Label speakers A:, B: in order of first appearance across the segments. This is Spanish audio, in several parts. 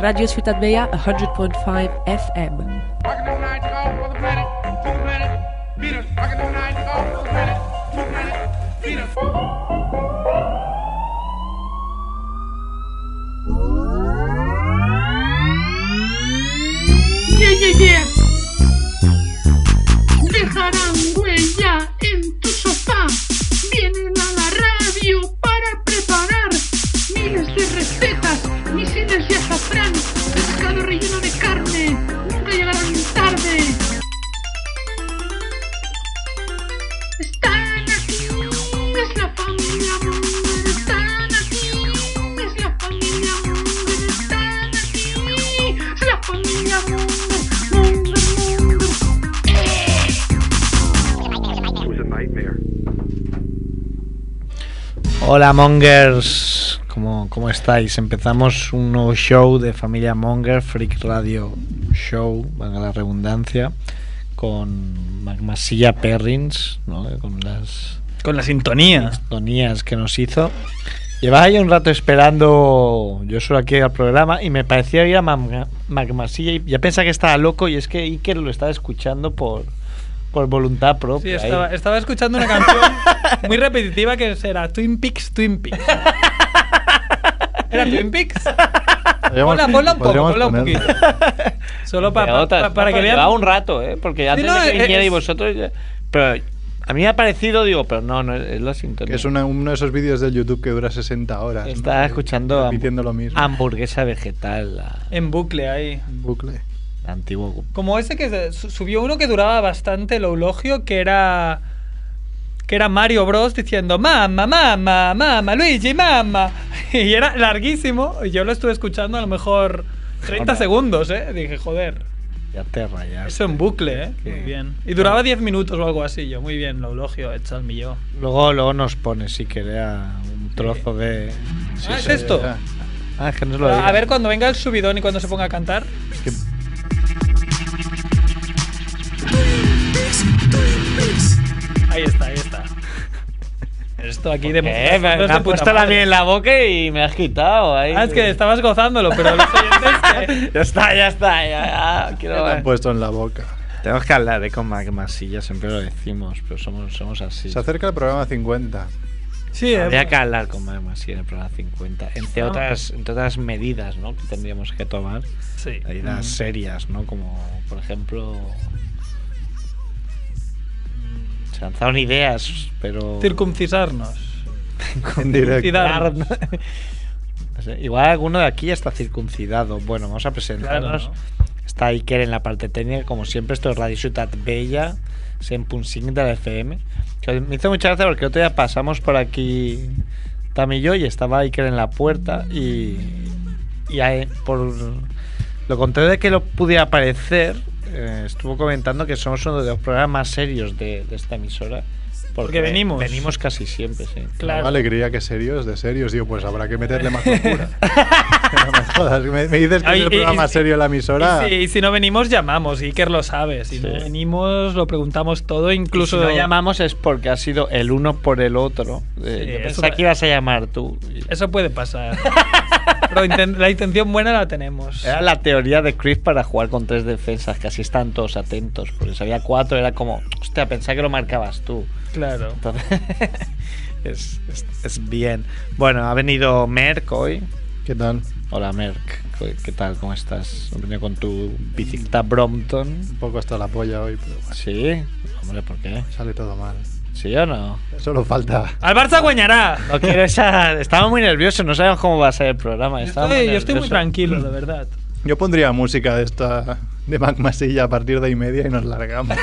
A: Radio Ciutat Vella 100.5 FM.
B: Yeah. Dejarán huella en tu sofá. Vienen a la radio para preparar miles de recetas, misiles de azafrán, pescado relleno de carne. Nunca llegarán tarde. Están aquí, es la familia Munger. Están aquí, es la familia Munger. Están aquí, es la familia Munger.
C: Hola Mongers, ¿cómo estáis? Empezamos un nuevo show de Familia Monger, Freak Radio Show, valga la redundancia, con Magmasilla Perrins, ¿no? Con la sintonía. Sintonías que nos hizo. Llevaba ya un rato esperando yo solo aquí al programa y me parecía ir a Magmasilla y ya pensaba que estaba loco, y es que Iker lo estaba escuchando por voluntad propia.
D: Sí, estaba escuchando una canción muy repetitiva que era Twin Peaks. ¿Era Twin Peaks? Ponla un poquito. Solo para que vean.
C: Llevaba un rato, porque antes de que vinierais vosotros. Pero a mí me ha parecido, pero no es la sintonía.
E: Que es uno de esos vídeos del YouTube que dura 60 horas.
C: Estaba escuchando
E: repitiendo lo mismo.
C: Hamburguesa vegetal.
D: En bucle ahí.
E: En bucle.
C: Antiguo.
D: Como ese que subió uno que duraba bastante el eulogio, que era Mario Bros diciendo mamá, Luigi, mamá. Y era larguísimo. Y yo lo estuve escuchando a lo mejor 30 segundos, Dije, joder.
C: Ya te rayas.
D: Eso en bucle, Muy bien. Y duraba 10 minutos o algo así. Yo, muy bien, el eulogio, hecho al millón.
C: Luego nos pone, si quería, un trozo de...
D: Sí, ¿es esto?
C: Es que no lo
D: a ver, cuando venga el subidón y cuando se ponga a cantar. Ahí está. Esto aquí de
C: me has puesto la miel en la boca y me has quitado ahí.
D: Es que estabas gozándolo, pero los oyentes
C: que... Ya está.
E: Quiero ver. Puesto en la boca.
C: Tenemos que hablar con Magmasilla, siempre lo decimos, pero somos así.
E: Se acerca el programa 50.
C: Sí, habría que hablar con Magmasilla en el programa 50, entre otras medidas, ¿no?, que tendríamos que tomar.
D: Sí.
C: Medidas serias, ¿no? Como, por ejemplo, se lanzaron ideas, pero...
D: Circuncisarnos.
E: En directo.
C: Igual alguno de aquí ya está circuncidado. Bueno, vamos a presentarnos. Claro, ¿no? Está Iker en la parte técnica, como siempre. Esto es Radio Ciutat Vella, 100.5 de la FM. Que me hizo mucha gracia porque otro día pasamos por aquí Tam y yo, y estaba Iker en la puerta y por lo contrario de que lo pudiera parecer, estuvo comentando que somos uno de los programas más serios de esta emisora.
D: Porque
C: venimos casi siempre, sí.
E: Claro. Una alegría que serios, de serios. Digo, pues habrá que meterle más locura. No me jodas. Me dices que es el programa más serio de la emisora.
D: Y si no venimos, llamamos. Iker lo sabe. Si no venimos, lo preguntamos todo. Incluso
C: si no llamamos es porque ha sido el uno por el otro. Yo pensaba que ibas a llamar tú.
D: Eso puede pasar. Pero la intención buena la tenemos.
C: Era la teoría de Chris para jugar con 3 defensas, que así están todos atentos. Porque si había 4 era como, hostia, pensaba que lo marcabas tú.
D: Claro.
C: Entonces, es bien. Bueno, ha venido Merck hoy.
E: ¿Qué tal?
C: Hola Merck, ¿qué tal? ¿Cómo estás? Has venido con tu bicicleta Brompton.
E: Un poco hasta la polla hoy, pero bueno.
C: Sí, hombre, ¿por qué?
E: Sale todo mal.
C: ¿Sí o no?
E: Solo falta.
D: ¡Al Barça guañará!
C: No quiero esa... Estamos muy nerviosos, no sabemos cómo va a ser el programa.
D: Yo estoy muy tranquilo, de verdad.
E: Yo pondría música de Magmasilla a partir de 1:30 y nos largamos.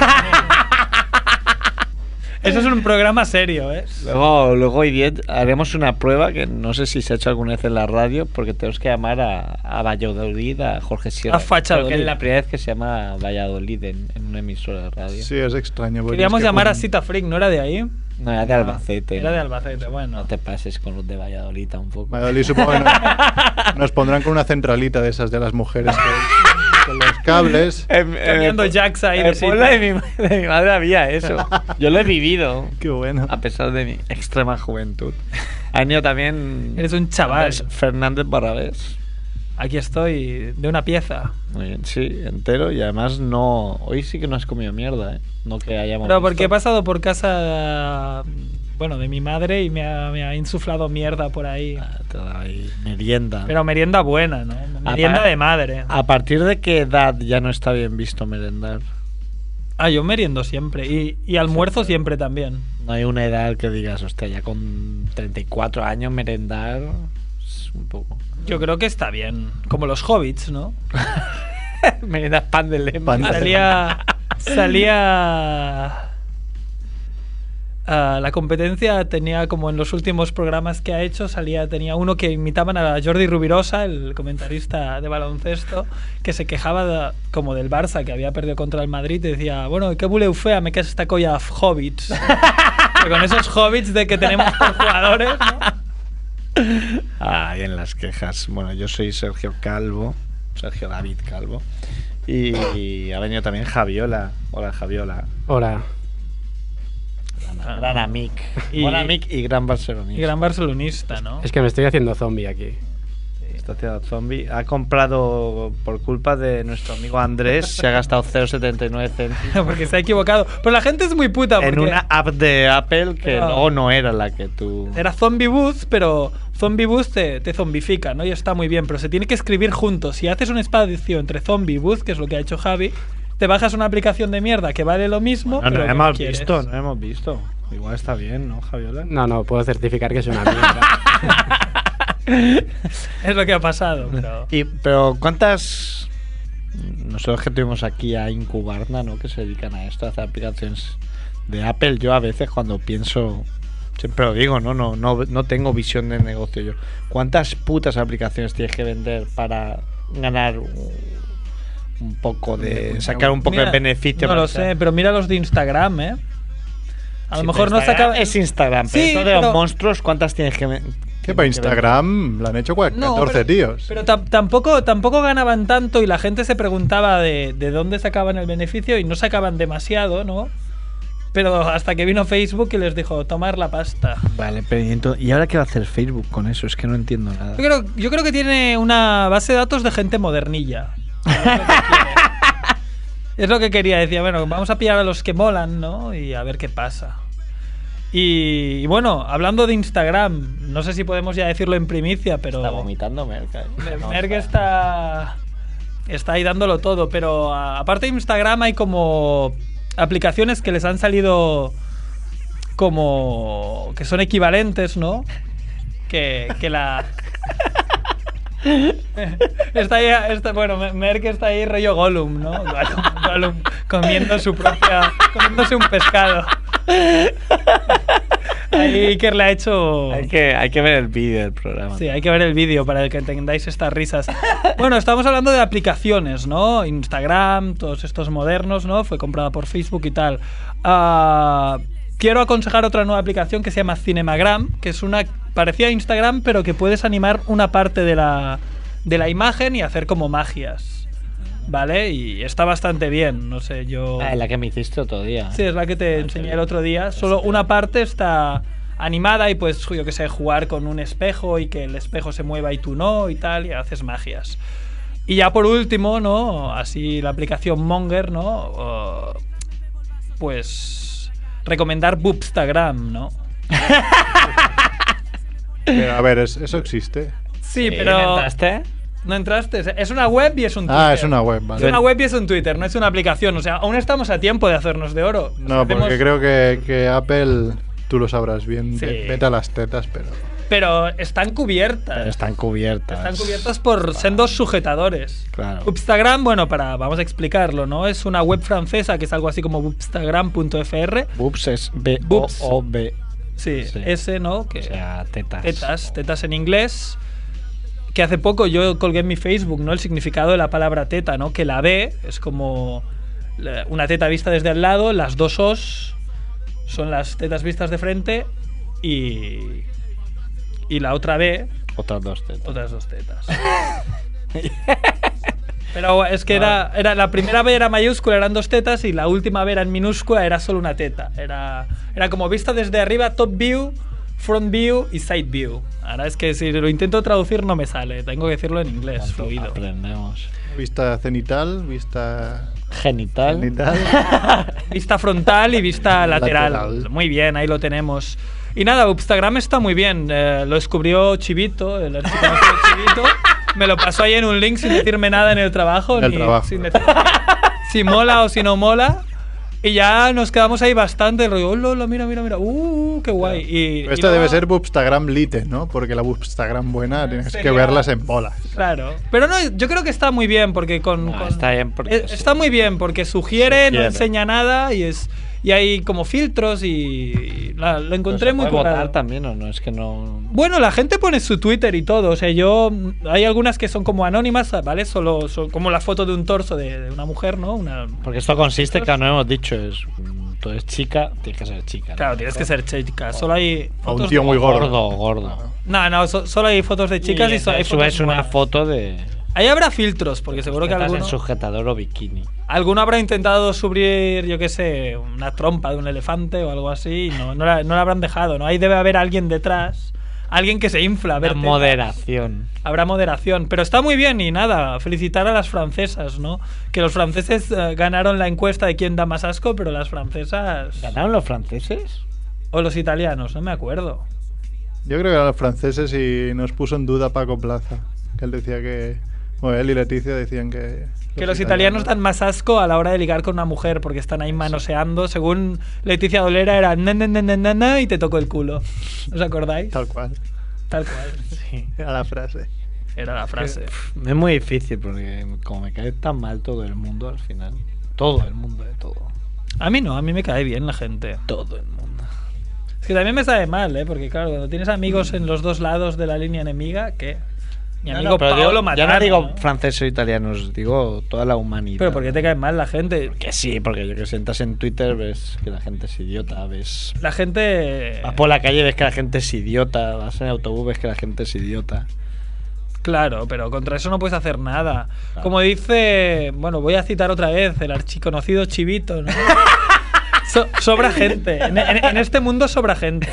D: Eso es un programa serio, ¿eh?
C: Luego hoy 10 haremos una prueba que no sé si se ha hecho alguna vez en la radio, porque tenemos que llamar a Valladolid, a Jorge Sierra.
D: A Fachadolid.
C: Creo que es la primera vez que se llama Valladolid en una emisora de radio.
E: Sí, es extraño.
D: Queríamos llamar a Cita Freak, ¿no era de ahí?
C: No, era de Albacete.
D: Era de Albacete, bueno.
C: No te pases con los de Valladolid tampoco.
E: Valladolid supongo que nos pondrán con una centralita de esas de las mujeres con los cables.
D: Cambiando jacks ahí de
C: Cita. De mi madre había eso. Yo lo he vivido.
E: Qué bueno.
C: A pesar de mi extrema juventud. Ha venido también...
D: Eres un chaval.
C: Fernández Barrabés.
D: aquí estoy, de una pieza.
C: Muy bien, sí, entero. Y además no... Hoy sí que no has comido mierda, ¿eh? No que hayamos
D: Pero
C: visto.
D: porque he pasado por casa, bueno, de mi madre y me ha insuflado mierda por ahí.
C: Te da ahí merienda.
D: Pero merienda buena, ¿no? Merienda de madre.
C: ¿A partir de qué edad ya no está bien visto merendar?
D: Yo meriendo siempre. Y almuerzo siempre también.
C: No hay una edad que digas, hostia, ya con 34 años merendar es un poco...
D: Yo creo que está bien. Como los hobbits, ¿no?
C: Merendar pan de lema.
D: Salía la competencia, tenía como en los últimos programas que ha hecho, tenía uno que imitaban a Jordi Rubirosa, el comentarista de baloncesto, que se quejaba como del Barça, que había perdido contra el Madrid, y decía, bueno, qué voleu fer amb aquesta colla de hobbits. Con esos hobbits de que tenemos por jugadores, ¿no?
C: Y en las quejas. Bueno, yo soy Sergio David Calvo. Y ha venido también Javiola. Hola, Javiola.
F: Hola.
C: Gran amic. Buen amic y gran barcelonista.
D: Y gran barcelonista, ¿no?
F: Es que me estoy haciendo zombie aquí.
C: Está tirado zombie. Ha comprado por culpa de nuestro amigo Andrés. Se ha gastado 0,79 céntimos.
D: Porque se ha equivocado. Pero la gente es muy puta.
C: En
D: porque
C: una app de Apple que luego no era la que tú...
D: Era Zombie Booth, pero Zombie Booth te zombifica, ¿no? Y está muy bien, pero se tiene que escribir juntos. Si haces un espacio entre Zombie Booth, que es lo que ha hecho Javi, te bajas una aplicación de mierda que vale lo mismo.
C: No,
D: pero
C: no hemos visto. Igual está bien, ¿no, Javiola?
F: No, puedo certificar que es una mierda.
D: Es lo que ha pasado.
C: Pero ¿cuántas? Nosotros que tuvimos aquí a Incubarna, ¿no? Que se dedican a esto, a hacer aplicaciones de Apple. Yo a veces cuando pienso, siempre lo digo, no tengo visión de negocio yo. ¿Cuántas putas aplicaciones tienes que vender para ganar un poco de... sacar un poco de beneficio?
D: No lo sé, pero mira los de Instagram, ¿eh? A lo mejor no saca...
C: Es Instagram, pero
D: sí,
C: esto de los monstruos, ¿cuántas tienes que...
E: Que para Instagram lo han hecho 14 tíos.
D: Pero tampoco ganaban tanto y la gente se preguntaba de dónde sacaban el beneficio y no sacaban demasiado, ¿no? Pero hasta que vino Facebook y les dijo, tomar la pasta.
C: Vale, pero ¿y ahora qué va a hacer Facebook con eso? Es que no entiendo nada.
D: Yo creo que tiene una base de datos de gente modernilla. Es lo que quería, decía, bueno, vamos a pillar a los que molan, ¿no? Y a ver qué pasa. Y bueno, hablando de Instagram, no sé si podemos ya decirlo en primicia, pero...
C: Está vomitando Merck.
D: Merck está ahí dándolo todo, pero aparte de Instagram hay como aplicaciones que les han salido como... que son equivalentes, ¿no? Que la... bueno, Merck está ahí rollo Gollum, ¿no? Gollum comiéndose un pescado. Ahí Iker le ha hecho...
C: Hay que ver el vídeo del programa.
D: Sí, hay que ver el vídeo para que entendáis estas risas. Bueno, estamos hablando de aplicaciones, ¿no? Instagram, todos estos modernos, ¿no? Fue comprada por Facebook y tal. Quiero aconsejar otra nueva aplicación que se llama Cinemagram, que es una... parecía Instagram, pero que puedes animar una parte de la imagen y hacer como magias. ¿Vale? Y está bastante bien, no sé, yo...
C: la que me hiciste otro día.
D: Sí, es la que te enseñé el otro día. Solo una parte está animada y pues, yo que sé, jugar con un espejo y que el espejo se mueva y tú no y tal, y haces magias. Y ya por último, ¿no? Así la aplicación Monger, ¿no? Pues recomendar Boopstagram, ¿no?
E: Pero, a ver, ¿eso existe?
D: Sí, pero...
C: ¿Entraste?
D: No entraste. Es una web y es un Twitter.
E: Es una web, vale.
D: Es una web y es un Twitter, no es una aplicación. O sea, aún estamos a tiempo de hacernos de oro.
E: Porque creo que Apple, tú lo sabrás bien,
D: sí.
E: Vete a las tetas,
D: pero están cubiertas.
C: Están cubiertas
D: por sendos sujetadores.
C: Claro.
D: Boopstagram, bueno, vamos a explicarlo, ¿no? Es una web francesa que es algo así como boopstagram.fr.
C: Boops es B-O-O-B.
D: Sí, S, ¿no?
C: O sea, tetas.
D: Tetas en inglés. Que hace poco yo colgué en mi Facebook, ¿no? El significado de la palabra teta, ¿no? Que la B es como una teta vista desde al lado, las dos O's son las tetas vistas de frente y la otra B...
C: Otras dos tetas.
D: Pero es que era la primera B era mayúscula, eran dos tetas, y la última B era en minúscula, era solo una teta. Era como vista desde arriba, top view, front view y side view. Ahora es que si lo intento traducir no me sale. Tengo que decirlo en inglés, fluido.
C: Aprendemos.
E: Vista cenital, vista
C: Genital.
D: Vista frontal y vista lateral.
E: Lateral.
D: Muy bien, ahí lo tenemos. Y nada, Instagram está muy bien. Lo descubrió Chivito, el archiconocido Chivito. Me lo pasó ahí en un link sin decirme nada en el trabajo.
E: En el trabajo.
D: Sin decir si mola o si no mola. Y ya nos quedamos ahí bastante. El rollo, oh, Lola, mira. Qué guay. Y
E: Esto
D: luego-
E: debe ser Boobstagram Lite, ¿no? Porque la Boobstagram buena tienes que
D: Sería-
E: verlas en bolas.
D: Claro. Pero no, yo creo que está muy bien porque
C: Está bien porque
D: está muy bien porque sugiere, no
C: Sugiere.
D: enseña nada y hay como filtros y lo encontré muy
C: votar
D: currado.
C: también o no, es que no.
D: Bueno, la gente pone su Twitter y todo. O sea, hay algunas que son como anónimas, ¿vale? Solo son como la foto de un torso de una mujer, ¿no?
C: Porque esto consiste, que no hemos dicho, tú eres chica, tienes que ser chica. ¿no?
D: Claro, tienes que ser chica. Solo hay
E: O un
D: fotos
E: tío
D: de-
E: muy gordo.
C: Gordo.
D: No, solo hay fotos de chicas y, hay fotos
C: subes una
D: buenas.
C: foto de.
D: Ahí habrá filtros, porque seguro que
C: estás
D: alguno...
C: en sujetador o bikini.
D: Alguno habrá intentado subir, yo qué sé, una trompa de un elefante o algo así y no la habrán dejado, ¿no? Ahí debe haber alguien detrás, alguien que se infla. A ver,
C: Una moderación.
D: Habrá moderación, pero está muy bien y nada, felicitar a las francesas, ¿no? Que los franceses ganaron la encuesta de quién da más asco, pero las francesas...
C: ¿Ganaron los franceses?
D: O los italianos, no me acuerdo.
E: Yo creo que eran los franceses y nos puso en duda Paco Plaza. Que él decía que... Bueno, él y Leticia decían que...
D: Que los italianos dan más asco a la hora de ligar con una mujer porque están ahí manoseando. Según Leticia Dolera era na, y te tocó el culo. ¿Os acordáis?
E: Tal cual.
D: Tal cual.
C: Sí.
E: Era la frase.
D: Era la frase.
C: Es muy difícil porque como me cae tan mal todo el mundo al final. Todo el mundo de todo.
D: A mí no, a mí me cae bien la gente.
C: Todo el mundo.
D: Es que también me sabe mal, ¿eh? Porque claro, cuando tienes amigos en los dos lados de la línea enemiga, ¿qué? Mi amigo
C: pero
D: Paolo
C: yo
D: Matano,
C: no digo
D: ¿no?
C: franceses o italianos, digo toda la humanidad.
D: Pero ¿por qué te cae mal la gente?
C: Que sí, porque yo que sientas en Twitter ves que la gente es idiota, ves...
D: La gente...
C: Vas por la calle ves que la gente es idiota, vas en autobús ves que la gente es idiota.
D: Claro, pero contra eso no puedes hacer nada.
C: Claro.
D: Como dice, bueno, voy a citar otra vez el archiconocido Chivito, ¿no? Sobra gente. En este mundo sobra gente.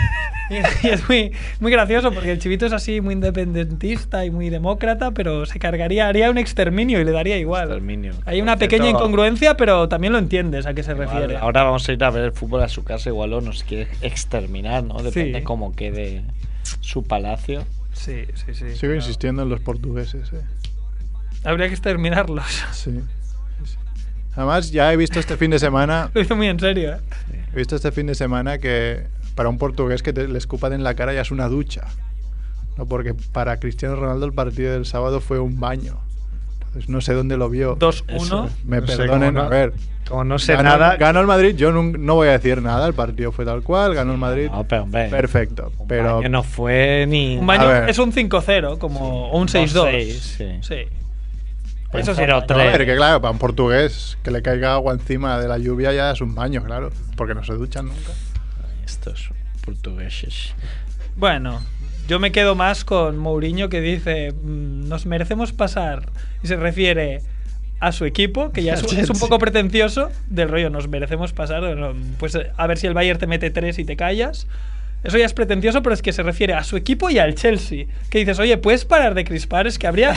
D: Y es muy gracioso porque el Chivito es así muy independentista y muy demócrata, pero haría un exterminio y le daría igual.
C: Exterminio.
D: Hay una
C: Por
D: pequeña
C: cierto,
D: incongruencia, pero también lo entiendes a qué se
C: igual,
D: refiere.
C: ahora vamos a ir a ver el fútbol a su casa, igual o nos quiere exterminar, ¿no? Depende
D: Sí.
C: cómo quede su palacio.
D: Sí.
E: Sigo insistiendo en los portugueses,
D: Habría que exterminarlos.
E: Sí. Además, ya he visto este fin de semana...
D: Lo hizo muy en serio, ¿eh?
E: He visto este fin de semana que para un portugués que le escupan en la cara ya es una ducha. ¿No? Porque para Cristiano Ronaldo el partido del sábado fue un baño. Entonces no sé dónde lo vio.
D: 2-1.
E: Me
C: No sé,
E: perdonen,
C: como no-
E: a ver.
C: Como no sé
E: Ganó,
C: nada...
E: ganó el Madrid, yo no voy a decir nada, el partido fue tal cual, ganó el Madrid.
C: No, pero hombre,
E: Perfecto.
C: un
E: Pero
C: baño no fue ni...
D: Un baño
E: A ver.
D: es un 5-0, como o un 6-2.
C: 6, sí.
D: Eso
C: Eso
D: es un
C: cero,
D: baño.
E: a ver, que claro, para un portugués que le caiga agua encima de la lluvia ya es un baño, claro. Porque no se duchan nunca.
C: Estos portugueses.
D: Bueno, yo me quedo más con Mourinho que dice nos merecemos pasar y se refiere a su equipo, que ya es un poco pretencioso, del rollo nos merecemos pasar, bueno, pues a ver si el Bayern te mete 3 y te callas. Eso ya es pretencioso, pero es que se refiere a su equipo y al Chelsea. Que dices, oye, ¿puedes parar de crispar? Es que habría...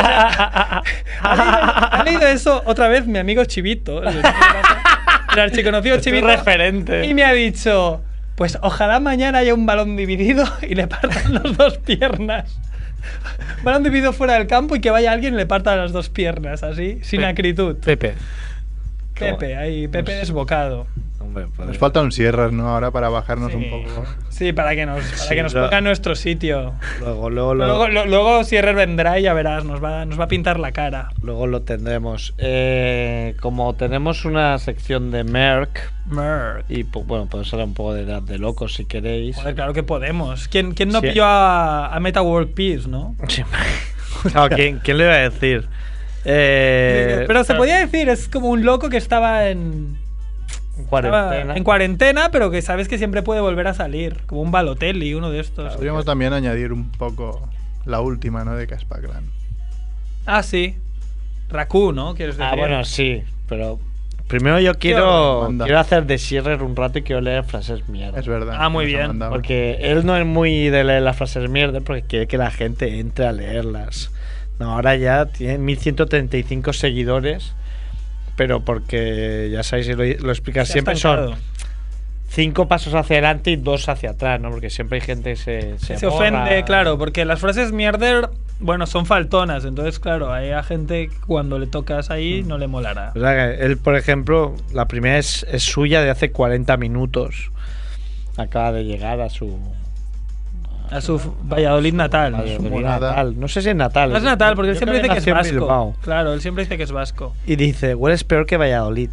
D: ¿Ha leído eso otra vez mi amigo Chivito? El archiconocido Chivito.
C: referente.
D: Y me ha dicho, pues ojalá mañana haya un balón dividido y le partan las dos piernas. Balón dividido fuera del campo y que vaya alguien y le parta las dos piernas, así, sin acritud.
F: Pepe.
D: Pepe, ahí, Pepe desbocado.
C: Hombre, pues,
E: Nos falta un Sierras, ¿no? Ahora para bajarnos
D: Sí.
E: un poco.
D: Sí, para que nos ponga en nuestro sitio.
C: luego
D: Luego Sierrer vendrá y ya verás, nos va a pintar la cara.
C: Luego lo tendremos. Como tenemos una sección de Merck,
D: Merck.
C: y bueno, podemos hablar un poco de Edad de Locos si queréis.
D: Joder, claro que podemos. ¿Quién no
C: Sí.
D: pilló a Meta World Peace, no?
C: Sí. Claro, ¿quién le iba a decir?
D: Pero se podía decir, es como un loco que estaba en cuarentena, pero que sabes que siempre puede volver a salir. Como un Balotelli, uno de estos.
E: Podríamos también añadir un poco la última, ¿no? De Caspaclan.
D: Ah, sí. Raku, ¿no? ¿Quieres decir?
C: Ah, bueno, sí, pero Primero yo quiero
E: Anda.
C: hacer de Schirrer un rato y quiero leer frases mierda.
E: Es verdad.
D: Ah, muy
E: nos ha
D: bien.
E: mandado.
C: Porque él no es muy de leer las frases mierda porque quiere que la gente entre a leerlas. No, ahora ya tiene 1135 seguidores, pero porque ya sabéis, lo explicas
D: Se ha
C: siempre,
D: estancado.
C: son 5 pasos hacia adelante y 2 hacia atrás, ¿no? Porque siempre hay gente que
D: Se ofende, claro, porque las frases mierder, bueno, son faltonas. Entonces, claro, hay a gente que cuando le tocas ahí no le molará.
C: O sea, que él, por ejemplo, la primera es suya de hace 40 minutos. Acaba de llegar a su
D: Valladolid natal.
C: Valladolid
E: monada.
C: natal. No sé si es natal.
D: No es natal, porque él
C: Yo
D: siempre
C: creo
D: dice que es
C: nació en
D: vasco.
C: Bilbao.
D: Claro, él siempre dice que es vasco.
C: Y dice, hueles peor que Valladolid.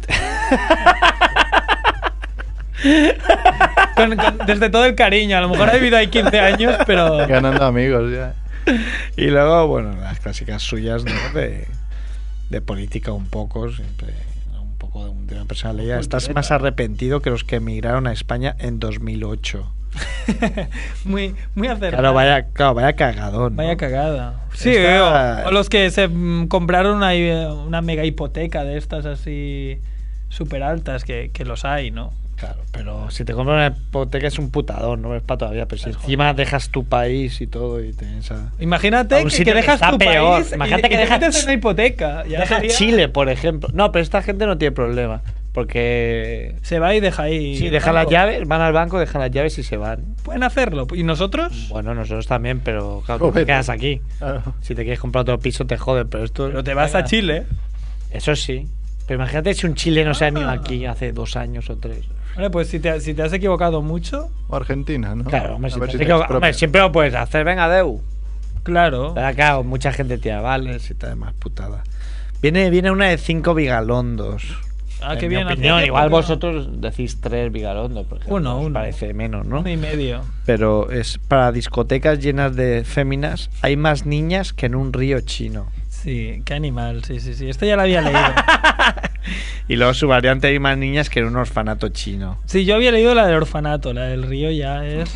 D: Desde todo el cariño. A lo mejor ha vivido ahí 15 años, pero...
E: Ganando amigos ya.
C: Y luego, bueno, las clásicas suyas, ¿no? De política un poco, siempre un poco de una personalidad. Estás más arrepentido que los que emigraron a España en 2008.
D: muy
C: Claro,
D: acertado.
C: vaya cagadón, ¿no?
D: Vaya cagada. Sí,
C: Esta-
D: o los que se compraron una mega hipoteca de estas así súper altas, que los hay, ¿no?
C: Claro, pero si te compras una hipoteca es un putador, no es para todavía. Pero si encima dejas tu país y todo y tienes a...
D: Imagínate
C: A un
D: que
C: sitio que
D: dejas
C: está
D: tu
C: peor.
D: país
C: Imagínate
D: y
C: que
D: te
C: dejas-
D: metes en una hipoteca. Ya
C: Deja
D: sería-
C: Chile, por ejemplo. No, pero esta gente no tiene problema. Porque...
D: Se va y deja ahí.
C: Sí,
D: el
C: dejan las
D: banco.
C: llaves, van al banco, dejan las llaves y se van.
D: Pueden hacerlo. ¿Y nosotros?
C: Bueno, nosotros también, pero claro, tú te
E: Joder.
C: quedas aquí.
E: Claro.
C: Si te quieres comprar otro piso te joden, pero esto...
D: Pero te vas a
C: venga.
D: Chile.
C: Eso sí. Pero imagínate si un chileno se ha venido aquí hace 2 años o 3.
D: Vale, pues si te has equivocado mucho,
E: O Argentina, ¿no?
C: Claro, hombre,
E: A
C: si
E: ver
C: te
E: si
C: has
E: te
C: equivocado-
E: expropian.
C: hombre, siempre lo puedes hacer. Venga, Deu.
D: claro.
C: Pero acá mucha gente tiene vales y tal, más putada. Viene una de 5 bigalondos.
D: Ah,
C: En
D: qué
C: mi
D: bien.
C: opinión,
D: ¿Hace
C: igual
D: tiempo?
C: vosotros decís 3 bigalondos, por ejemplo.
D: Uno.
C: Os parece menos, ¿no?
D: 1,5.
C: Pero es para discotecas llenas de féminas. Hay más niñas que en un río chino.
D: Sí, qué animal. Sí. Esto ya lo había leído.
C: Y luego su variante, hay más niñas que en un orfanato chino.
D: Sí, yo había leído la del orfanato. La del río ya es...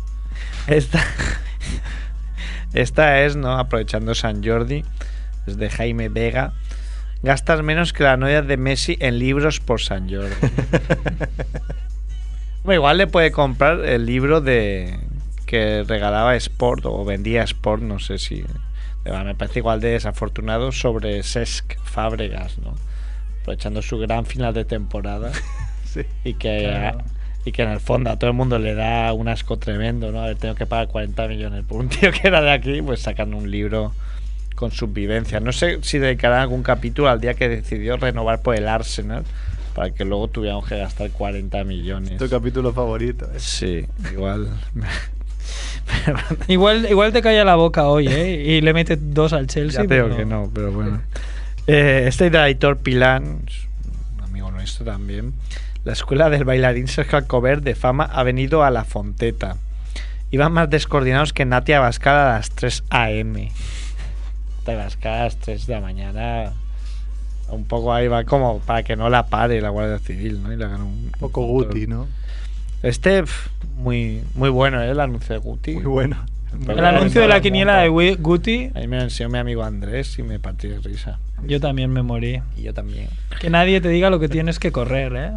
C: Esta es, ¿no? Aprovechando San Jordi, es de Jaime Vega. Gastas menos que la novia de Messi en libros por San Jordi. Bueno, igual le puede comprar el libro de que regalaba Sport o vendía Sport, no sé si... Me parece igual de desafortunado, sobre Cesc Fábregas, ¿no? Aprovechando su gran final de temporada.
E: Sí.
C: Y que,
D: Claro.
C: y que en el fondo a todo el mundo le da un asco tremendo, ¿no? Haber tenido que pagar 40 millones por un tío que era de aquí, pues sacan un libro con sus vivencias. No sé si dedicarán algún capítulo al día que decidió renovar por el Arsenal, para que luego tuviéramos que gastar 40 millones.
E: Tu capítulo favorito.
C: Sí, igual.
D: Igual te calla la boca hoy, ¿eh? Y le mete 2 al Chelsea.
C: Ya creo
D: pero-
C: que no, pero bueno. Este de Aitor Pilán, es un amigo nuestro también. La escuela del bailarín Sergio Alcover de fama ha venido a la Fonteta. Iban más descoordinados que Natia Bascal a las 3 a.m. Natia Bascal a las 3 de la mañana. Un poco ahí va como para que no la pare la Guardia Civil, ¿no? Y le hagan un
E: poco Guti, ¿no?
C: Muy bueno, ¿eh? El anuncio de Guti.
E: Muy bueno.
D: El anuncio de la quiniela de Guti,
C: Ahí me lo enseñó mi amigo Andrés y me partí de risa.
D: yo también me morí.
C: Y yo también.
D: Que nadie te diga lo que tienes que correr, ¿eh?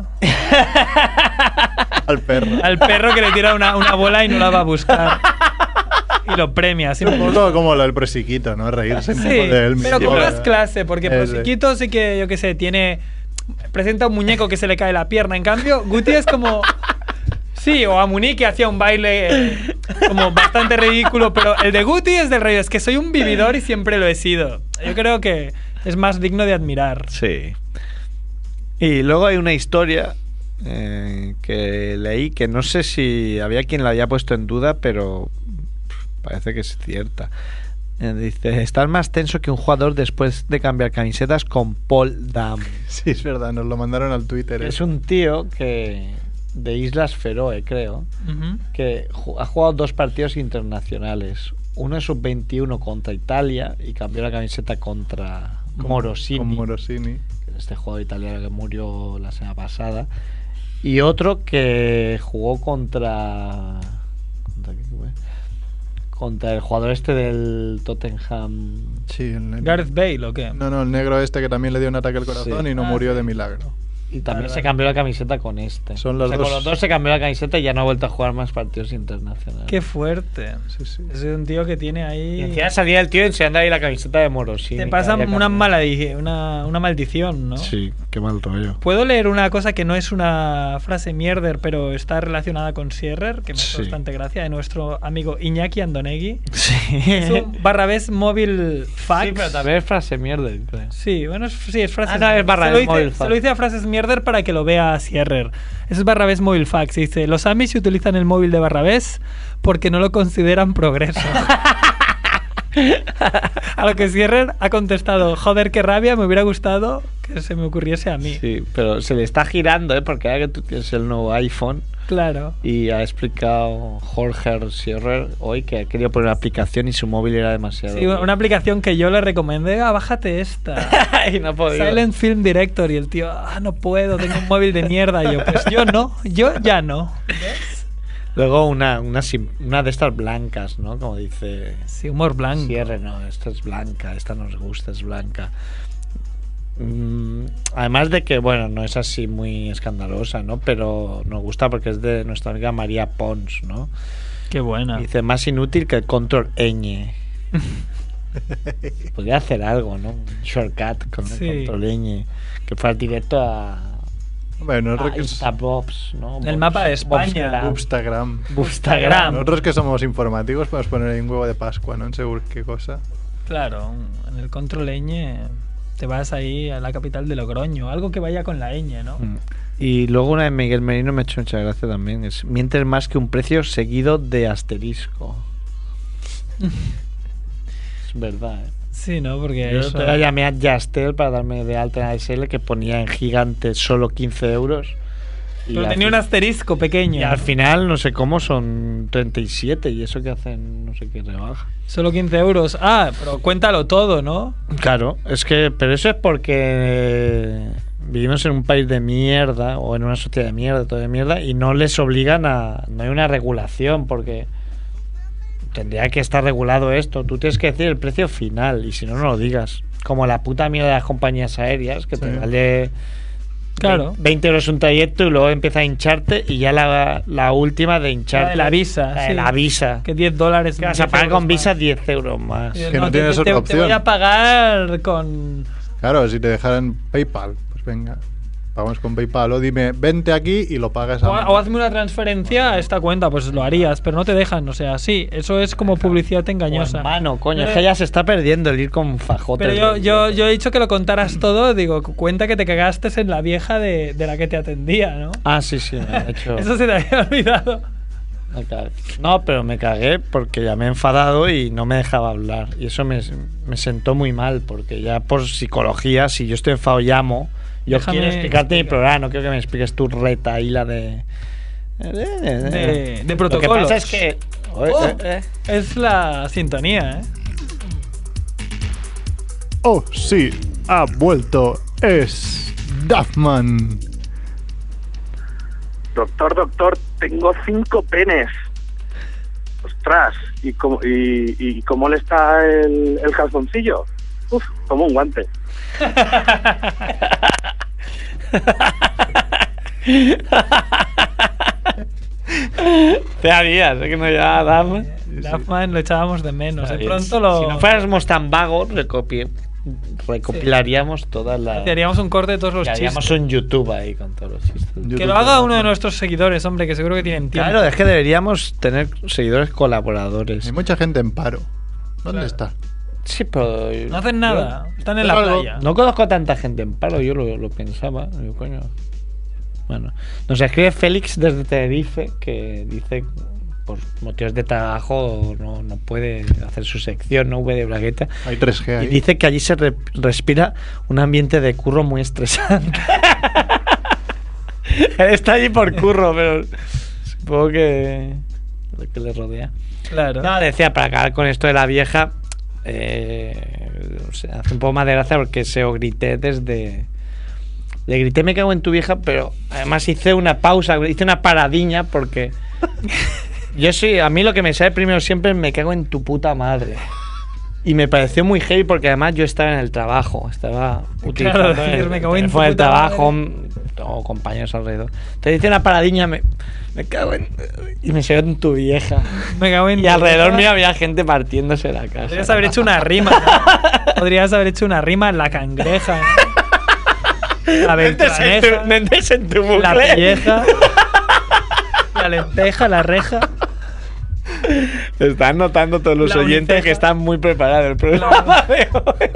E: Al perro.
D: Al perro que le tira una bola y no la va a buscar. Y lo premia. así
E: Un poco como lo del prosiquito, ¿no? Reírse un
D: Sí,
E: poco de él mismo.
D: pero con más clase, porque
E: Ese.
D: Prosiquito sí que, yo qué sé, presenta un muñeco que se le cae la pierna. En cambio, Guti es como... Sí, o Amuní que hacía un baile como bastante ridículo, pero el de Guti es del rollo, es que soy un vividor y siempre lo he sido. Yo creo que es más digno de admirar.
C: Sí. Y luego hay una historia que leí que no sé si había quien la había puesto en duda, pero parece que es cierta. Dice, estás más tenso que un jugador después de cambiar camisetas con Paul Dam.
E: Sí, es verdad, nos lo mandaron al Twitter.
C: Es un tío que de Islas Feroe, creo,
D: Ujú.
C: que ha jugado 2 partidos internacionales. Uno es sub-21 contra Italia y cambió la camiseta contra Morosini.
E: Con Morosini.
C: Que es este jugador italiano que murió la semana pasada. Y otro que jugó contra... ¿Contra qué fue? Contra el jugador este del Tottenham.
E: Sí,
D: Gareth Bale, ¿o qué?
E: No, el negro este que también le dio un ataque al corazón
C: Sí.
E: y no
D: Ah,
E: murió
D: sí.
E: de milagro.
C: Y también
D: Vale,
C: se
D: vale.
C: cambió la camiseta con este.
E: Son los
C: Con
E: dos.
C: los dos se cambió la camiseta y ya no ha vuelto a jugar más partidos internacionales.
D: Qué fuerte.
E: Sí, sí.
D: Es un tío que tiene
C: Y
D: ahí...
C: encima salía el tío enseñando ahí la camiseta de Morosini.
D: Te
C: que
D: pasa
C: había
D: una,
C: cambiado.
D: una maldición, ¿no?
C: Sí, qué mal rollo.
D: Puedo leer una cosa que no es una frase mierder, pero está relacionada con Sierrer, que me hace
C: Sí.
D: bastante gracia, de nuestro amigo Iñaki Andonegui.
C: Sí.
D: Es un /ves móvil fax.
C: Sí, pero también es frase mierda, creo.
D: Sí, bueno, sí, es frases.
C: Ah, no, es barra
D: se lo
C: ves
D: hice-
C: móvil
D: Se
C: fax.
D: lo hice a frases mierder para que lo vea Sierrer. Es /ves móvil fax. Dice: los Amis utilizan el móvil de /ves porque no lo consideran progreso. A lo que Sierrer ha contestado: joder, qué rabia, me hubiera gustado que se me ocurriese a mí.
C: Sí, pero se le está girando, ¿eh? Porque ahora que tú tienes el nuevo iPhone
D: Claro.
C: y ha explicado Jorge Sierrer hoy que ha querido poner una aplicación y su móvil era demasiado.
D: Sí, una aplicación que yo le recomendé: bájate esta.
C: y no ha podido.
D: Silent Film Director. Y el tío: no puedo, tengo un móvil de mierda. Y yo: pues yo no, yo ya no.
C: Luego una de estas blancas, ¿no? Como dice
D: Sí, humor blanco.
C: Sierrer, no, esta es blanca, esta nos gusta, es blanca. Además de que, bueno, no es así muy escandalosa, ¿no? Pero nos gusta porque es de nuestra amiga María Pons, ¿no?
D: Qué buena.
C: Dice, más inútil que el control ñ. Podría hacer algo, ¿no? Un shortcut con
D: Sí.
C: el control ñ. Que fuera directo a
E: Hombre, nosotros que
C: Instabobs, ¿no?
D: El mapa de España.
E: Instagram.
C: Instagram.
E: Nosotros que somos informáticos podemos poner ahí un huevo de Pascua, ¿no? En seguro qué cosa.
D: Claro, en el control ñ te vas ahí a la capital de Logroño. Algo que vaya con la ñ, ¿no?
C: Y luego una de Miguel Merino me ha hecho mucha gracia también. Es mientes más que un precio seguido de asterisco. Es verdad, ¿eh?
D: Sí, ¿no? Porque
C: Yo
D: eso...
C: te llamé a Yastel para darme de alta en ASL que ponía en gigante solo 15 euros. Y
D: Pero
C: al
D: tenía un
C: fin-
D: asterisco pequeño.
C: y al final, no sé cómo, son 37 y eso que hacen, no sé qué rebaja.
D: Solo 15 euros. Ah, pero cuéntalo todo, ¿no?
C: Claro, es que, pero eso es porque vivimos en un país de mierda o en una sociedad de mierda, todo de mierda, y no les obligan a, no hay una regulación porque tendría que estar regulado esto. Tú tienes que decir el precio final y si no, no lo digas. Como la puta mierda de las compañías aéreas que te
E: Sí.
C: vale
D: Claro.
C: 20 euros un trayecto y luego empieza a hincharte y ya la última de hincharte.
D: La de la Visa,
C: La de
D: sí.
C: la Visa.
D: Que 10 dólares.
C: Que vas a
D: 10
C: pagar
D: euros
C: con Visa
D: más.
C: 10 euros más.
D: Y
E: Que no tienes
D: te
E: otra
D: voy
E: opción.
D: a pagar con...
E: Claro, si te dejaran PayPal, pues venga, pagamos con PayPal. O dime, vente aquí y lo pagas a mano.
D: O hazme una transferencia a esta cuenta, pues lo harías, pero no te dejan. O sea, sí, eso es como publicidad engañosa.
C: O en mano, coño,
D: Pero-
C: es que ya se está perdiendo el ir con fajotes.
D: Pero yo he dicho que lo contaras todo, digo, cuenta que te cagaste en la vieja de la que te atendía, ¿no?
C: Ah, sí, sí, me he hecho.
D: Eso se te había olvidado.
C: me cagué. No, pero me cagué porque ya me he enfadado y no me dejaba hablar. Y eso me sentó muy mal, porque ya por psicología, si yo estoy enfadado, llamo. Yo
D: Déjame
C: quiero explicarte mi
D: explicar.
C: programa, no quiero que me expliques tu retaíla de
D: De protocolos.
C: Lo que pasa es que.
D: Oh, es la sintonía, ¿eh?
E: Oh, sí, ha vuelto. Es Duffman.
G: Doctor, tengo 5 penes. Ostras, ¿y cómo le está el calzoncillo? Uf, como un guante.
C: Te harías, que no ya damos.
D: Duffman lo echábamos de menos. De pronto lo...
C: Si no fuéramos tan vagos, recopilaríamos todas las.
D: Haríamos un corte de todos los
C: Y haríamos
D: chistes.
C: un YouTube ahí con todos los chistes.
D: Que lo haga uno de nuestros seguidores, hombre, que seguro que tienen tiempo.
C: Claro, es que deberíamos tener seguidores colaboradores.
E: Hay mucha gente en paro. ¿Dónde
D: Claro.
E: está?
C: Sí, pero.
D: No hacen nada. Están en la
E: Algo.
D: playa.
C: No conozco a tanta gente en paro, yo lo pensaba. Digo, coño. Bueno, nos escribe Félix desde Tenerife que dice por motivos de trabajo no puede hacer su sección, no V de Bragueta.
E: Hay 3G
C: Y
E: ahí.
C: dice que allí se respira un ambiente de curro muy estresante. Él está allí por curro, pero supongo que lo que le rodea.
D: Claro.
C: No, decía, para acabar con esto de la vieja, o sea, hace un poco más de gracia porque se lo grité desde... Le grité me cago en tu vieja, pero además hice una pausa, hice una paradiña porque... Yo soy, a mí lo que me sale primero siempre es me cago en tu puta madre. Y me pareció muy heavy porque además yo estaba en el trabajo, estaba utilizando
D: decir,
C: el
D: me cago en tu
C: teléfono del
D: puta
C: trabajo,
D: madre.
C: tengo compañeros alrededor. Te dice una paradiña, me cago en... Y me sigo en tu vieja.
D: Me cago en
C: Y
D: tu
C: alrededor
D: vieja.
C: mío había gente partiéndose la casa.
D: Podrías haber hecho una rima, ¿no? Podrías haber hecho una rima en la cangreja. La beltraneja,
C: No entres en tu bucle.
D: la pelleja, la lenteja, la reja.
C: Están notando todos los
D: La
C: oyentes
D: uniceja.
C: que están muy preparados el programa de hoy.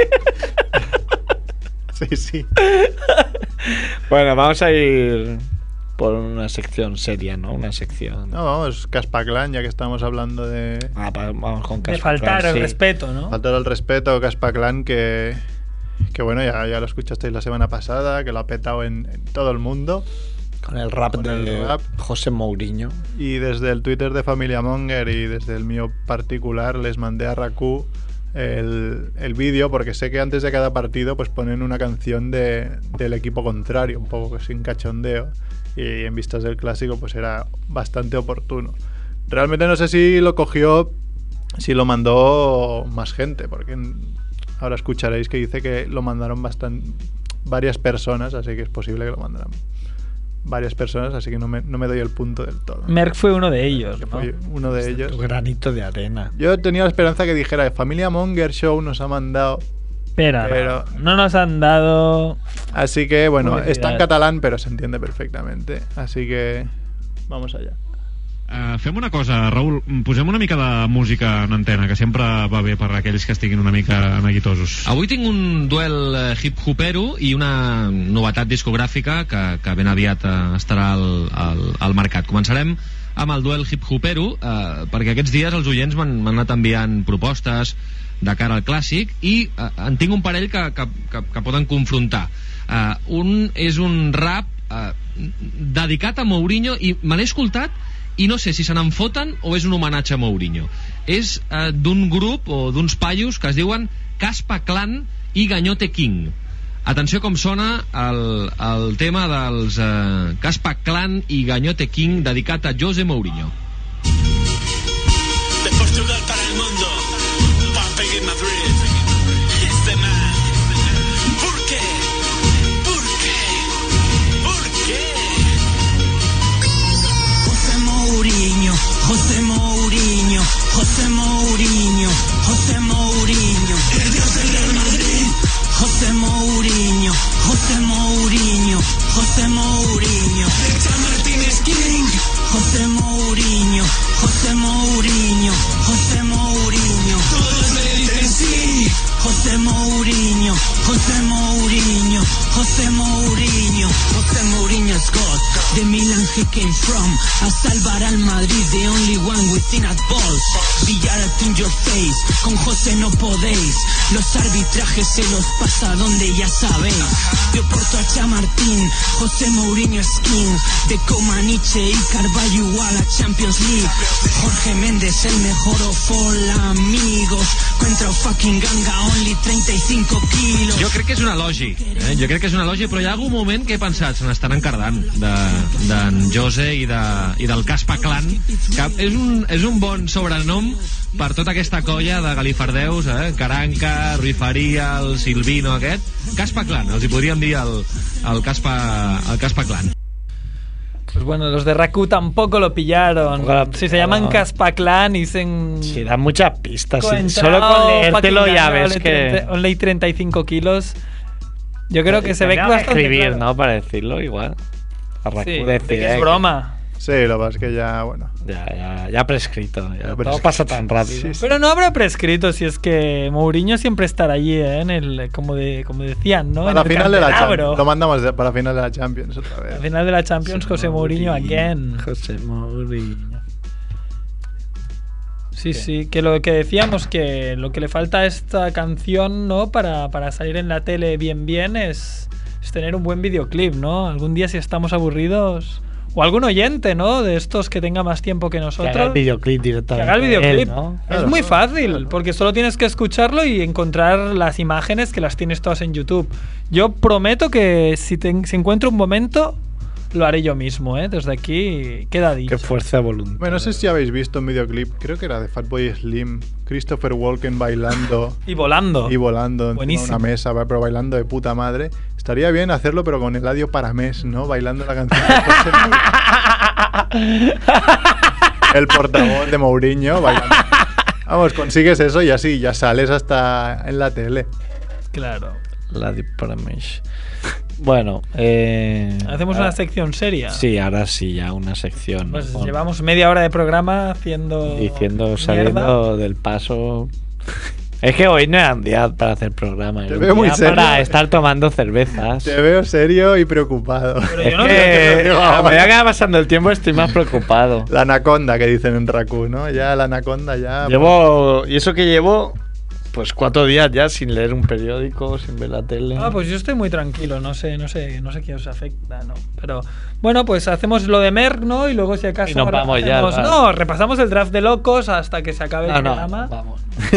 E: Sí, sí.
C: Bueno, vamos a ir por una sección seria, ¿no? Una sección...
E: No, vamos, Caspaclan, ya que estamos hablando de
C: vamos con
D: De
C: Casper
D: faltar
C: Clan,
D: el
C: sí.
D: respeto, ¿no?
E: faltar el respeto, Caspaclan, que bueno, ya lo escuchasteis la semana pasada, que lo ha petado en todo el mundo.
C: Con el rap
E: Con el
C: de
E: rap.
C: José Mourinho.
E: Y desde el Twitter de Familia Monger y desde el mío particular les mandé a Raku el vídeo, porque sé que antes de cada partido pues ponen una canción del equipo contrario, un poco sin cachondeo, y en vistas del clásico pues era bastante oportuno. Realmente no sé si lo cogió, si lo mandó más gente, porque ahora escucharéis que dice que lo mandaron varias personas, así que es posible que lo mandaran varias personas, así que no me doy el punto del todo.
D: Merck fue uno de ellos,
E: Que
D: ¿no?
E: fue uno de ellos.
C: Tu granito de arena.
E: Yo tenía la esperanza que dijera, Familia Monger Show nos ha mandado.
D: Pero no nos han dado...
E: Así que, bueno,
D: Publicidad.
E: está en catalán, pero se entiende perfectamente. Así que, vamos allá.
H: Fem una cosa, Raül, posem una mica de música en antena, que sempre va bé per a aquells que estiguin una mica neguitosos.
I: Avui tinc un duel hip-hopero i una novetat discogràfica que ben aviat estarà al mercat. Començarem amb el duel hip-hopero, perquè aquests dies els oients m'han anat enviant propostes de cara al clàssic i en tinc un parell que poden confrontar. Un és un rap dedicat a Mourinho i me l'he escoltat i no sé si se n'en foten o és un homenatge a Mourinho. És d'un grup o d'uns paios que es diuen Caspa Clan i Ganyote King. Atenció com sona el tema dels Caspa Clan i Ganyote King dedicat a José Mourinho.
J: De Portugal para el mundo, Pape en Madrid, este man. ¿Por qué? ¿Por qué? ¿Por qué? José Mourinho, José Mourinho, José Mourinho, José Mourinho, el dios del Real Madrid. José Mourinho, José Mourinho, José Mourinho, Héctor Martínez King. José Mourinho, José Mourinho, José Mourinho, todos le dicen sí. José Mourinho, José Mourinho, José Mourinho, José Mourinho is God. The Milan he came from, a salvar al Madrid, the only one within at balls. Villar in your face, con José no podéis. Los arbitrajes se los pasa donde ya sabéis. De Oporto a Chamartín, José Mourinho es king. De Comaniche y Carvalho igual a Champions League. Jorge Méndez el mejor of all amigos. Contra o fucking ganga, only 35 quilos.
I: Jo crec que és un elogi, jo crec que és un elogi, però hi ha algun moment que he pensat, se n'estan encardant d'en José i del Caspa Clan, que és un bon sobrenom per tota aquesta colla de galifardeus, Caranca, Rui Faria, el Silvino aquest. Caspa Clan, els hi podríem dir el Caspa Clan.
D: Pues bueno, los de Raku tampoco lo pillaron. Si se llaman Caspa Clan y se...
C: Sí, dan muchas pistas. Sí.
D: Solo
C: Solo con leértelo ya ves que...
D: Only 35 kilos. Yo creo que se ve que bastante
C: escribir,
D: claro.
C: ¿no? Para decirlo igual. A Raku
D: Sí,
C: decir,
D: es broma.
E: Sí, lo que pasa es que ya, bueno.
C: Ya prescrito. Ya todo pasa tan rápido.
E: Sí, sí.
D: Pero no habrá prescrito si es que Mourinho siempre estará allí, en el, como decían, ¿no?
E: Para
D: en el
E: final de la
D: candelabro.
E: Champions. Lo mandamos para final de la Champions otra vez.
D: Al final de la Champions, José Mourinho again.
C: José Mourinho.
D: Sí, sí, que lo que decíamos, que lo que le falta a esta canción, ¿no? Para salir en la tele bien es tener un buen videoclip, ¿no? Algún día si estamos aburridos, o algún oyente, ¿no? De estos que tenga más tiempo que nosotros.
C: Que haga el videoclip directamente.
D: Que haga el videoclip.
C: Él, ¿no?
D: Es
E: Claro,
D: muy fácil,
E: claro.
D: porque solo tienes que escucharlo y encontrar las imágenes que las tienes todas en YouTube. Yo prometo que si encuentro un momento, lo haré yo mismo, ¿eh? Desde aquí queda dicho.
C: Qué fuerza de voluntad.
E: Bueno, no sé si habéis visto un videoclip, creo que era de Fatboy Slim, Christopher Walken bailando
D: Y volando.
E: y volando encima de
D: Buenísimo.
E: una mesa, pero bailando de puta madre. Estaría bien hacerlo, pero con Eladio Paramés, ¿no? Bailando la canción de José Mourinho. El portavoz de Mourinho bailando. Vamos, consigues eso y así ya sales hasta en la tele.
D: Claro.
C: Eladio Paramés. Bueno,
D: ¿Hacemos una sección seria?
C: Sí, ahora sí, ya una sección.
D: Pues llevamos media hora de programa haciendo...
C: Diciendo, saliendo del paso... Es que hoy no era un día para hacer programa.
E: Te veo muy serio.
C: Para estar tomando cervezas.
E: Te veo serio y preocupado.
D: Pero
C: Es
D: yo no
C: que a medida que va pasando el tiempo estoy más preocupado.
E: La anaconda que dicen en Raku, ¿no? Ya la anaconda ya...
C: Y eso que llevo, pues 4 días ya sin leer un periódico, sin ver la tele.
D: Pues yo estoy muy tranquilo, no sé qué os afecta, ¿no? Pero bueno, pues hacemos lo de Merck, ¿no? Y luego si acaso
C: Y nos vamos ya, claro.
D: No, repasamos el draft de locos hasta que se acabe el programa.
C: Vamos.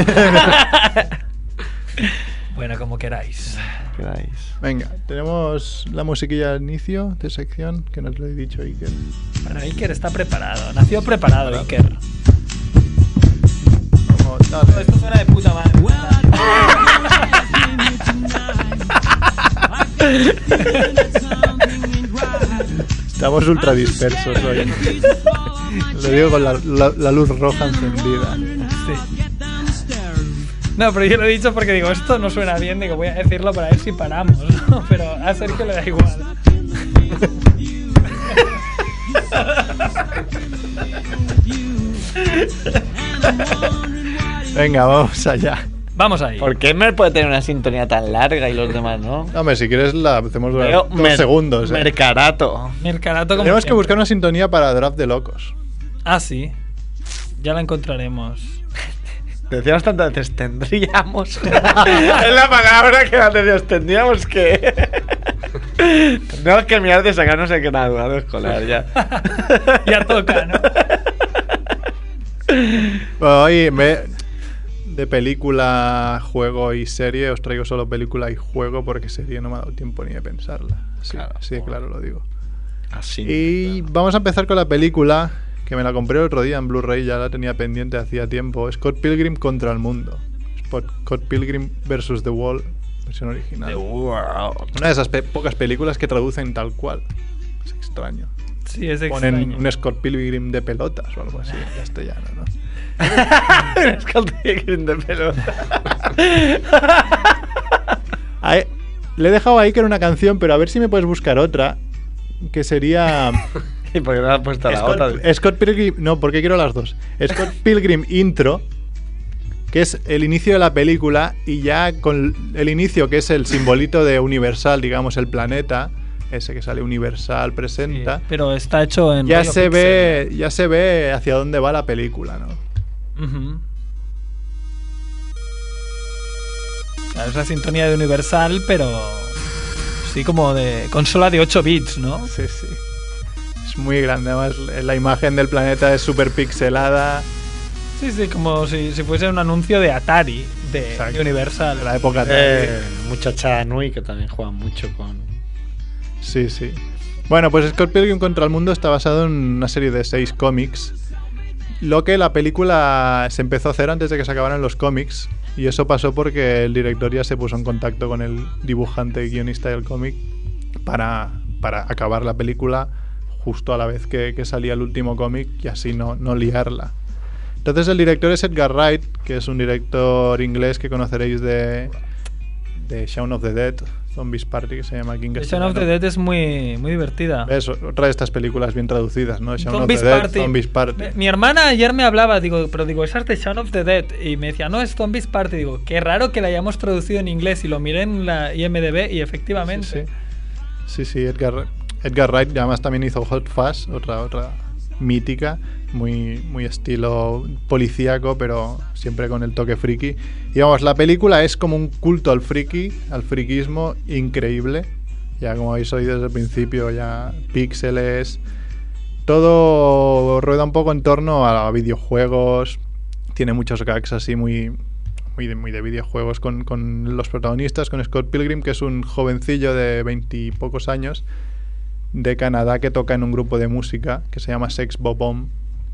D: Bueno, como queráis.
E: Venga, tenemos la musiquilla al inicio de sección, que nos lo he dicho Iker.
D: Bueno, Iker está preparado, nació preparado, Iker.
E: Vamos, dale.
D: Esto suena de puta madre.
E: Estamos ultra dispersos hoy. Lo digo con la luz roja encendida.
D: Sí. No, pero yo lo he dicho porque digo, esto no suena bien, digo, voy a decirlo para ver si paramos, ¿no? Pero a Sergio le da igual.
E: Venga, vamos allá.
D: Vamos ahí.
C: ¿Por qué Mer puede tener una sintonía tan larga y los demás no?
E: Hombre, si quieres la hacemos durar 2 segundos.
C: Mercarato.
D: Mercarato como
E: Tenemos que
D: siempre.
E: buscar una sintonía para Draft de Locos.
D: Ah, sí. Ya la encontraremos.
C: Decíamos tantas veces, tendríamos. Es la palabra que antes decíamos, tendríamos que. Tendríamos que mirar de sacarnos el graduado escolar ya.
D: Ya toca, ¿no?
E: Bueno, hoy de película, juego y serie os traigo solo película y juego porque serie no me ha dado tiempo ni de pensarla. Sí,
C: Claro,
E: sí, claro, lo digo.
C: Así.
E: Y vamos a empezar con la película que me la compré el otro día en Blu-ray, ya la tenía pendiente hacía tiempo. Scott Pilgrim contra el mundo. Scott Pilgrim vs. The Wall, versión original. Una de esas pocas películas que traducen tal cual. Es extraño.
D: Sí, es
E: Ponen
D: extraño.
E: un Scott Pilgrim de pelotas o algo así en castellano, ¿no?
C: Scott Pilgrim de pelota.
E: Le he dejado ahí que era una canción, pero a ver si me puedes buscar otra. Que sería...
C: ¿Y por qué no has puesto la otra?
E: Scott Pilgrim... No, porque quiero las dos. Scott Pilgrim Intro, que es el inicio de la película, y ya con el inicio, que es el simbolito de Universal, digamos, el planeta, ese que sale Universal, presenta...
D: Sí, pero está hecho en...
E: Ya
D: rollo
E: se
D: pixel.
E: ve hacia dónde va la película, ¿no?
D: Ujú. Claro, es la sintonía de Universal, pero sí como de consola de 8 bits, ¿no?
E: Sí, sí. Es muy grande, además la imagen del planeta es súper pixelada.
D: Sí, sí, como si fuese un anuncio de Atari, de
E: Exacto.
D: Universal.
E: De la época Atari.
C: Muchacha Nui, que también juega mucho con...
E: Sí, sí. Bueno, pues Scott Pilgrim contra el mundo está basado en una serie de 6 cómics. Lo que la película se empezó a hacer antes de que se acabaran los cómics. Y eso pasó porque el director ya se puso en contacto con el dibujante y guionista del cómic para acabar la película justo a la vez que salía el último cómic y así no liarla. Entonces el director es Edgar Wright, que es un director inglés que conoceréis de Shaun of the Dead, Zombies Party, que se llama aquí en
D: Shaun of the
E: castellano.
D: Dead es muy, muy divertida.
E: Es otra de estas películas bien traducidas, ¿no? Shaun
D: Zombies
E: of the Dead,
D: Party.
E: Zombies Party.
D: Mi hermana ayer me hablaba, pero digo, esa es de Shaun of the Dead. Y me decía, no, es Zombies Party. Digo, qué raro que la hayamos traducido en inglés. Y lo miré en la IMDb y efectivamente.
E: Sí, Edgar Wright además también hizo Hot Fuzz, otra mítica, muy estilo policíaco, pero siempre con el toque friki. Y vamos, la película es como un culto al friquismo increíble. Ya como habéis oído desde el principio, ya píxeles, todo rueda un poco en torno a videojuegos. Tiene muchos gags así muy de videojuegos con los protagonistas, con Scott Pilgrim, que es un jovencillo de 20 y pocos años de Canadá que toca en un grupo de música que se llama Sex Bob-Omb.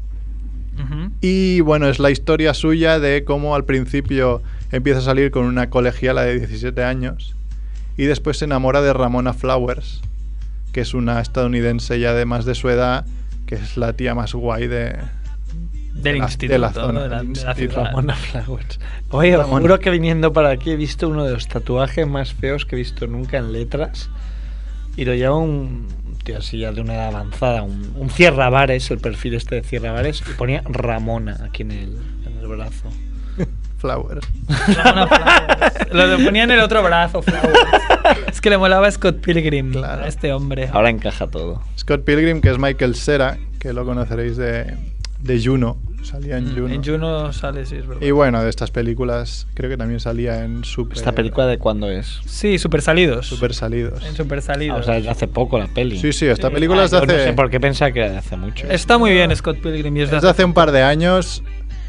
E: Y bueno, es la historia suya de cómo al principio empieza a salir con una colegiala de 17 años y después se enamora de Ramona Flowers, que es una estadounidense ya de más de su edad, que es la tía más guay
D: del instituto,
E: de la zona,
D: ¿no? de la
E: instituto.
D: ciudad.
C: Ramona Flowers. Oye, os juro que viniendo para aquí he visto uno de los tatuajes más feos que he visto nunca en letras. Y lo lleva un tío así ya de una edad avanzada, un cierrabares, el perfil este de cierrabares, y ponía Ramona aquí en el brazo.
E: Flowers.
D: Ramona Flowers. Lo ponía en el otro brazo, Flowers. Es que le molaba a Scott Pilgrim,
E: Claro.
D: a este hombre.
C: Ahora encaja todo.
E: Scott Pilgrim, que es Michael Cera, que lo conoceréis de Juno. Salía en Juno.
D: En Juno sale, sí, es verdad.
E: Y bueno, de estas películas, creo que también salía en Super.
C: ¿Esta película de cuándo es?
D: Sí, Super Salidos.
E: Super Salidos.
D: En Super
C: Ah,
D: Salidos.
C: o sea, es de hace poco la peli.
E: Sí, sí, esta
D: Sí.
E: película es de
C: Yo
E: hace.
C: no sé por qué pensaba que era de hace mucho.
D: Está muy bien Scott Pilgrim. Y
E: Es de hace un par de años.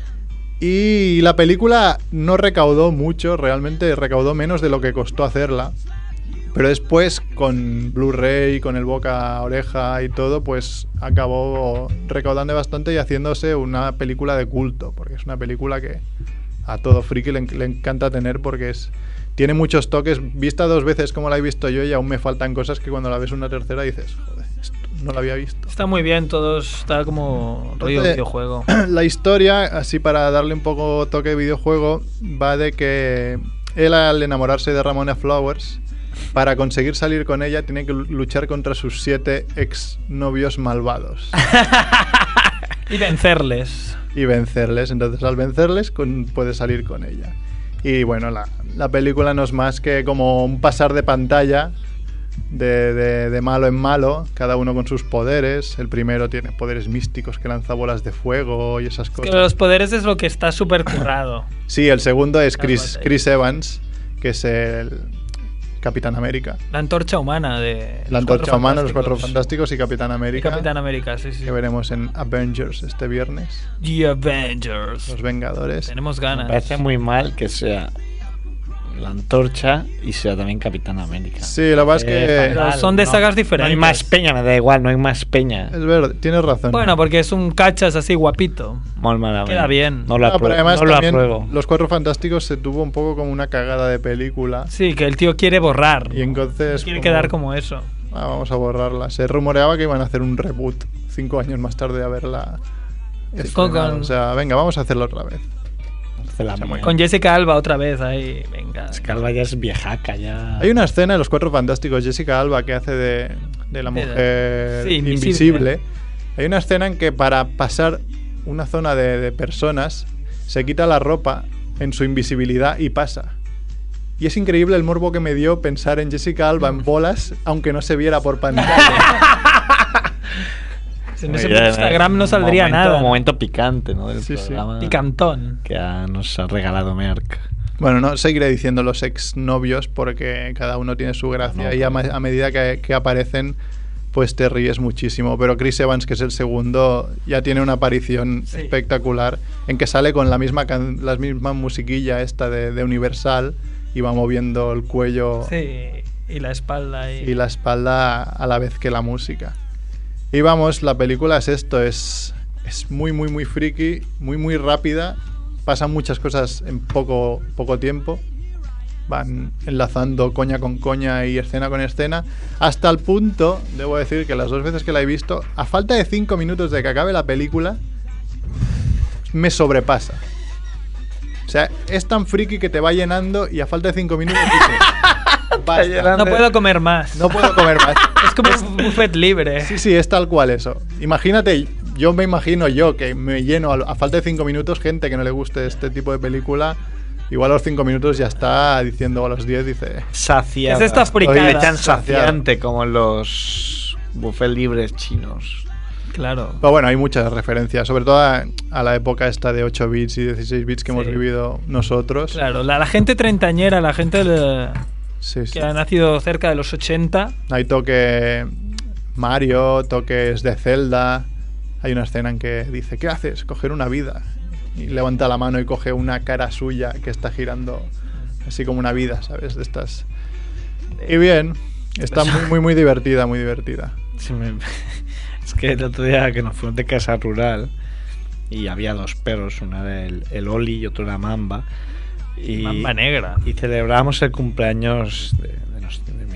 E: Y la película no recaudó mucho, realmente recaudó menos de lo que costó hacerla. Pero después, con Blu-ray, con el boca a oreja y todo, pues acabó recaudando bastante y haciéndose una película de culto. Porque es una película que a todo friki le encanta tener porque tiene muchos toques. Vista dos veces como la he visto yo y aún me faltan cosas que cuando la ves una tercera dices, joder, esto no lo había visto.
D: Está muy bien, todo está como rollo
E: Entonces,
D: videojuego.
E: La historia, así para darle un poco toque de videojuego, va de que él, al enamorarse de Ramona Flowers, para conseguir salir con ella tiene que luchar contra sus 7 exnovios malvados
D: Y vencerles.
E: y vencerles. Entonces, al vencerles puede salir con ella. Y bueno, la película no es más que como un pasar de pantalla de malo en malo, cada uno con sus poderes. El primero tiene poderes místicos, que lanza bolas de fuego y esas
D: Que
E: cosas.
D: los poderes es lo que está súper currado.
E: Sí, el segundo es
D: Las
E: Chris Evans, que es el Capitán América.
D: La antorcha humana de...
E: La
D: los Cuatro
E: antorcha humana, los Cuatro
D: Fantásticos.
E: Fantásticos y Capitán
D: Y
E: América.
D: Capitán América, sí, sí.
E: Que veremos en Avengers este viernes.
D: The Avengers.
E: Los Vengadores.
D: Tenemos
C: Me
D: ganas.
C: parece muy mal que sea la antorcha y sea también Capitán América.
E: Sí, lo que pasa es que...
D: Pero son de sagas
C: No
D: diferentes.
C: hay más peña, me da igual, no hay más peña.
E: Es verdad, tienes razón.
D: Bueno, porque es un cachas así guapito.
C: Molt malament.
D: Queda bien.
C: No lo
E: Ah, pero
C: apruebo.
E: además
C: No lo
E: también
C: apruebo.
E: Los Cuatro Fantásticos se tuvo un poco como una cagada de película.
D: Sí, que el tío quiere borrar.
E: Y entonces...
D: Quiere quedar como eso.
E: Vamos a borrarla. Se rumoreaba que iban a hacer un reboot 5 años más tarde de haberla estrenado. O sea, venga, vamos a hacerlo otra vez.
C: Hace la mía.
D: Con Jessica Alba otra vez ahí. Venga.
C: Es que Alba ya es viejaca, ya.
E: Hay una escena de Los Cuatro Fantásticos, Jessica Alba, que hace de la mujer
D: Sí,
E: invisible. Hay una escena en que para pasar una zona de personas se quita la ropa en su invisibilidad y pasa. Y es increíble el morbo que me dio pensar en Jessica Alba en bolas, aunque no se viera por pantalla.
D: En ese Instagram no saldría nada.
C: Un momento picante, ¿no? Del
E: Sí, sí.
C: programa
D: Picantón.
C: que nos ha regalado Merck.
E: Bueno, no seguiré diciendo los exnovios porque cada uno tiene su gracia
C: No,
E: y a medida que aparecen, pues te ríes muchísimo. Pero Chris Evans, que es el segundo, ya tiene una aparición
D: Sí.
E: espectacular en que sale con la misma musiquilla esta de Universal y va moviendo el cuello
D: Sí. Y la espalda.
E: y la espalda a la vez que la música. Y vamos, la película es esto, es muy, muy, muy friki, muy, muy rápida. Pasan muchas cosas en poco tiempo. Van enlazando coña con coña y escena con escena. Hasta el punto, debo decir que las 2 veces que la he visto, a falta de 5 minutos de que acabe la película, me sobrepasa. O sea, es tan friki que te va llenando y a falta de 5 minutos dices, basta.
D: No puedo comer más.
E: No puedo comer más.
D: Es como un buffet libre.
E: Sí, sí, es tal cual eso. Imagínate, yo me imagino yo que me lleno a falta de 5 minutos gente que no le guste este tipo de película. Igual a los 5 minutos ya está diciendo, a los 10 dice...
C: Saciada.
D: Es esta fricada.
C: Oye, tan saciante como los buffet libres chinos.
D: Claro.
E: Pero bueno, hay muchas referencias, sobre todo a la época esta de 8 bits y 16 bits que hemos vivido nosotros.
D: Claro, la gente treintañera, la gente
E: Sí, sí.
D: que ha nacido cerca de los 80.
E: Hay toque Mario, toques de Zelda. Hay una escena en que dice, ¿qué haces? Coger una vida. Y levanta la mano y coge una cara suya que está girando así como una vida, ¿sabes? De estas. Y bien, está muy, muy, muy divertida, muy divertida.
C: Sí, es que el otro día que nos fuimos de casa rural y había 2 perros, uno era el Oli y otro era Mamba. Y,
D: Mamba negra.
C: Y celebrábamos el cumpleaños de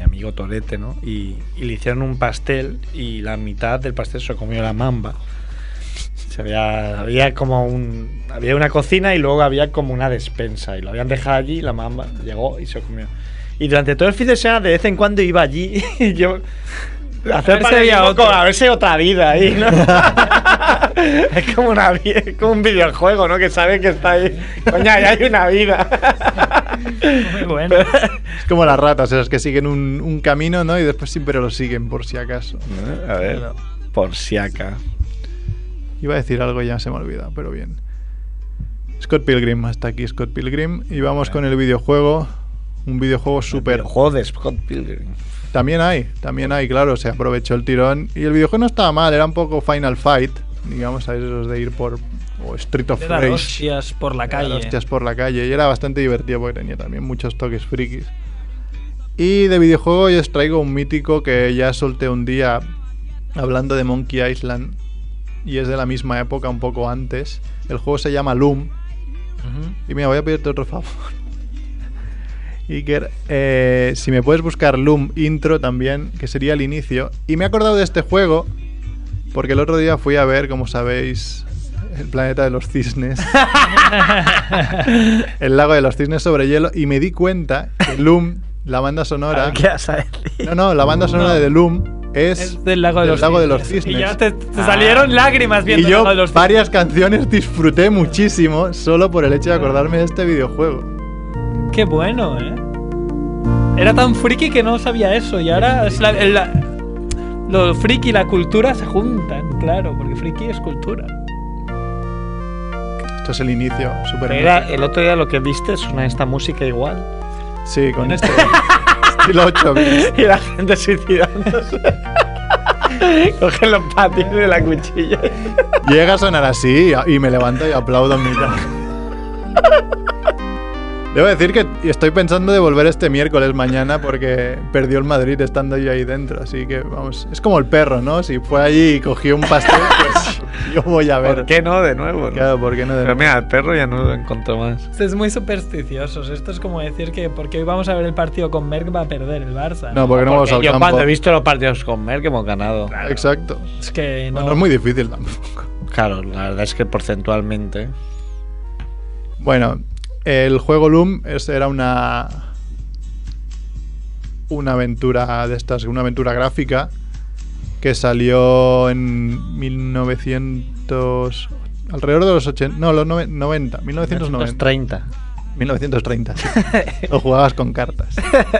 C: amigo Torete, ¿no? Y le hicieron un pastel y la mitad del pastel se lo comió la mamba. Había una cocina y luego había como una despensa y lo habían dejado allí y la mamba llegó y se lo comió. Y durante todo el fin de semana de vez en cuando iba allí y yo a ver si hay otra vida ahí, ¿no? Es como un videojuego, ¿no? Que sabe que está ahí. Coño, ya hay una vida.
D: Muy bueno.
E: Es como las ratas, esas que siguen un camino, ¿no? Y después siempre lo siguen, por si acaso.
C: A ver, por si acaso.
E: Iba a decir algo y ya se me ha olvidado, pero bien. Scott Pilgrim, hasta aquí Scott Pilgrim. Y vamos con el videojuego. Un videojuego súper...
C: Videojuego de Scott Pilgrim.
E: También hay, claro, se aprovechó el tirón. Y el videojuego no estaba mal, era un poco Final Fight, digamos, a esos de ir por... O Street of Rage.
D: Hostias por la calle.
E: Hostias por la calle. Y era bastante divertido porque tenía también muchos toques frikis. Y de videojuego yo os traigo un mítico que ya solté un día hablando de Monkey Island. Y es de la misma época, un poco antes. El juego se llama Loom. Y mira, voy a pedirte otro favor. Iker, si me puedes buscar Loom intro también, que sería el inicio. Y me he acordado de este juego porque el otro día fui a ver, como sabéis, el planeta de los cisnes. El lago de los cisnes sobre hielo. Y me di cuenta que Loom, la banda sonora...
C: ¿Qué vas a decir?
E: No, la banda sonora de Loom es
D: del lago de los cisnes.
E: Y
D: ya te salieron lágrimas viendo
E: y yo
D: el lago de los cisnes.
E: Varias canciones disfruté muchísimo solo por el hecho de acordarme de este videojuego.
D: Qué bueno, ¿eh? Era tan friki que no sabía eso. Y ahora es lo friki y la cultura se juntan, claro, porque friki es cultura.
E: Esto es el inicio, súper.
C: El otro día lo que viste suena esta música igual.
E: Sí, con este estilo 8 bits.
C: Y la gente suicidándose. Cogen los patines de la cuchilla.
E: Llega a sonar así y me levanto y aplaudo en mitad. Debo decir que estoy pensando de volver este miércoles mañana porque perdió el Madrid estando yo ahí dentro. Así que vamos, es como el perro, ¿no? Si fue allí y cogió un pastel, pues yo voy a ver.
C: ¿Por qué no de nuevo?
E: Claro, ¿por qué no de nuevo?
C: Pero mira, el perro ya no lo encontró más.
D: Es muy supersticiosos. Esto es como decir que porque hoy vamos a ver el partido con Merck va a perder el Barça.
E: No, porque no vamos al
C: yo
E: campo.
C: Cuando he visto los partidos con Merck hemos ganado.
E: Claro. Exacto.
D: Es que no.
E: No es muy difícil tampoco.
C: Claro, la verdad es que porcentualmente.
E: Bueno, el juego Loom era una aventura de estas, una aventura gráfica que salió en 1900, alrededor de los 80, no, los 90, 1990. 1930, sí. Lo jugabas con cartas.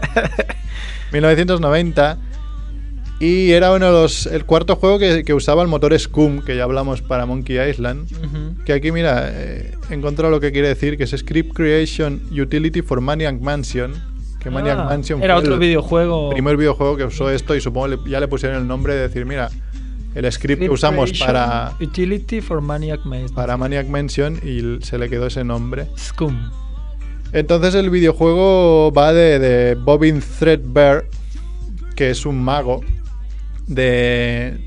E: 1990. Y era el cuarto juego que usaba el motor Scum, que ya hablamos para Monkey Island. Que aquí, mira, he encontrado lo que quiere decir, que es Script Creation Utility for Maniac Mansion. Que Maniac Mansion
D: era
E: fue
D: otro videojuego.
E: El primer videojuego que usó esto, y supongo ya le pusieron el nombre de decir, mira, el script que usamos para
D: Utility for Maniac Mansion.
E: Para Maniac Mansion, y se le quedó ese nombre.
D: Scum.
E: Entonces el videojuego va de Bobbin Threadbare, que es un mago. El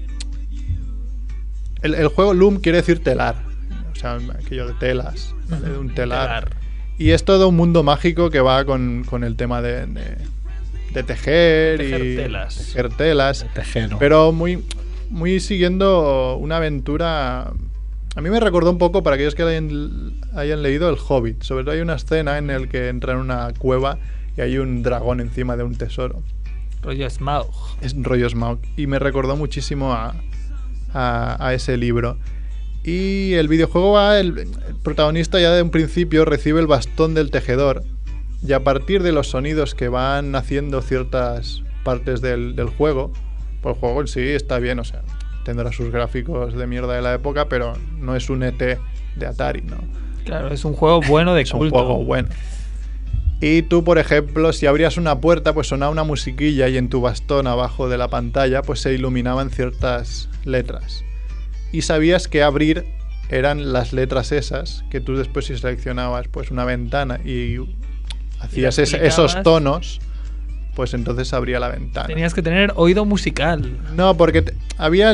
E: juego Loom quiere decir telar, o sea, aquello de telas, ¿vale? De un telar. Y es todo un mundo mágico que va con el tema de tejer y
D: telas.
E: Tejer telas, pero muy siguiendo una aventura. A mí me recordó un poco, para aquellos que hayan leído, El Hobbit. Sobre todo hay una escena en la que entra en una cueva y hay un dragón encima de un tesoro.
D: Rollo Smaug.
E: Es rollo Smaug. Y me recordó muchísimo a ese libro. Y el videojuego va... El protagonista ya de un principio recibe el bastón del tejedor. Y a partir de los sonidos que van haciendo ciertas partes del juego, pues el juego en sí está bien, o sea, tendrá sus gráficos de mierda de la época, pero no es un ET de Atari, ¿no?
D: Claro, es un juego bueno de culto.
E: Es un juego bueno. Y tú, por ejemplo, si abrías una puerta, pues sonaba una musiquilla y en tu bastón abajo de la pantalla pues se iluminaban ciertas letras. Y sabías que abrir eran las letras esas, que tú después, si seleccionabas pues una ventana y hacías esos tonos, pues entonces abría la ventana.
D: Tenías que tener oído musical.
E: No, porque había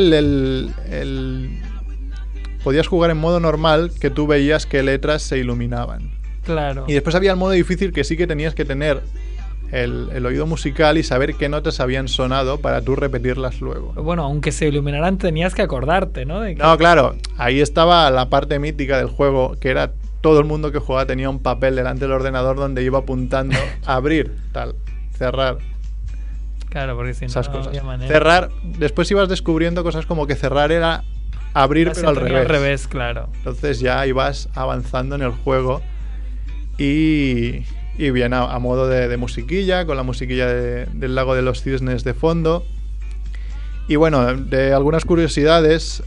E: podías jugar en modo normal, que tú veías qué letras se iluminaban.
D: Claro.
E: Y después había el modo difícil, que sí que tenías que tener el oído musical y saber qué notas habían sonado para tú repetirlas luego.
D: Bueno, aunque se iluminaran tenías que acordarte, ¿no?
E: No, claro, ahí estaba la parte mítica del juego, que era todo el mundo que jugaba tenía un papel delante del ordenador donde iba apuntando abrir, tal, cerrar.
D: Claro, porque si no,
E: esas
D: no
E: cosas.
D: había manera.
E: Cerrar, después ibas descubriendo cosas como que cerrar era abrir, pero al revés.
D: Al revés, claro.
E: Entonces ya ibas avanzando en el juego y bien, a modo de musiquilla, con la musiquilla del Lago de los Cisnes de fondo. Y bueno, de algunas curiosidades,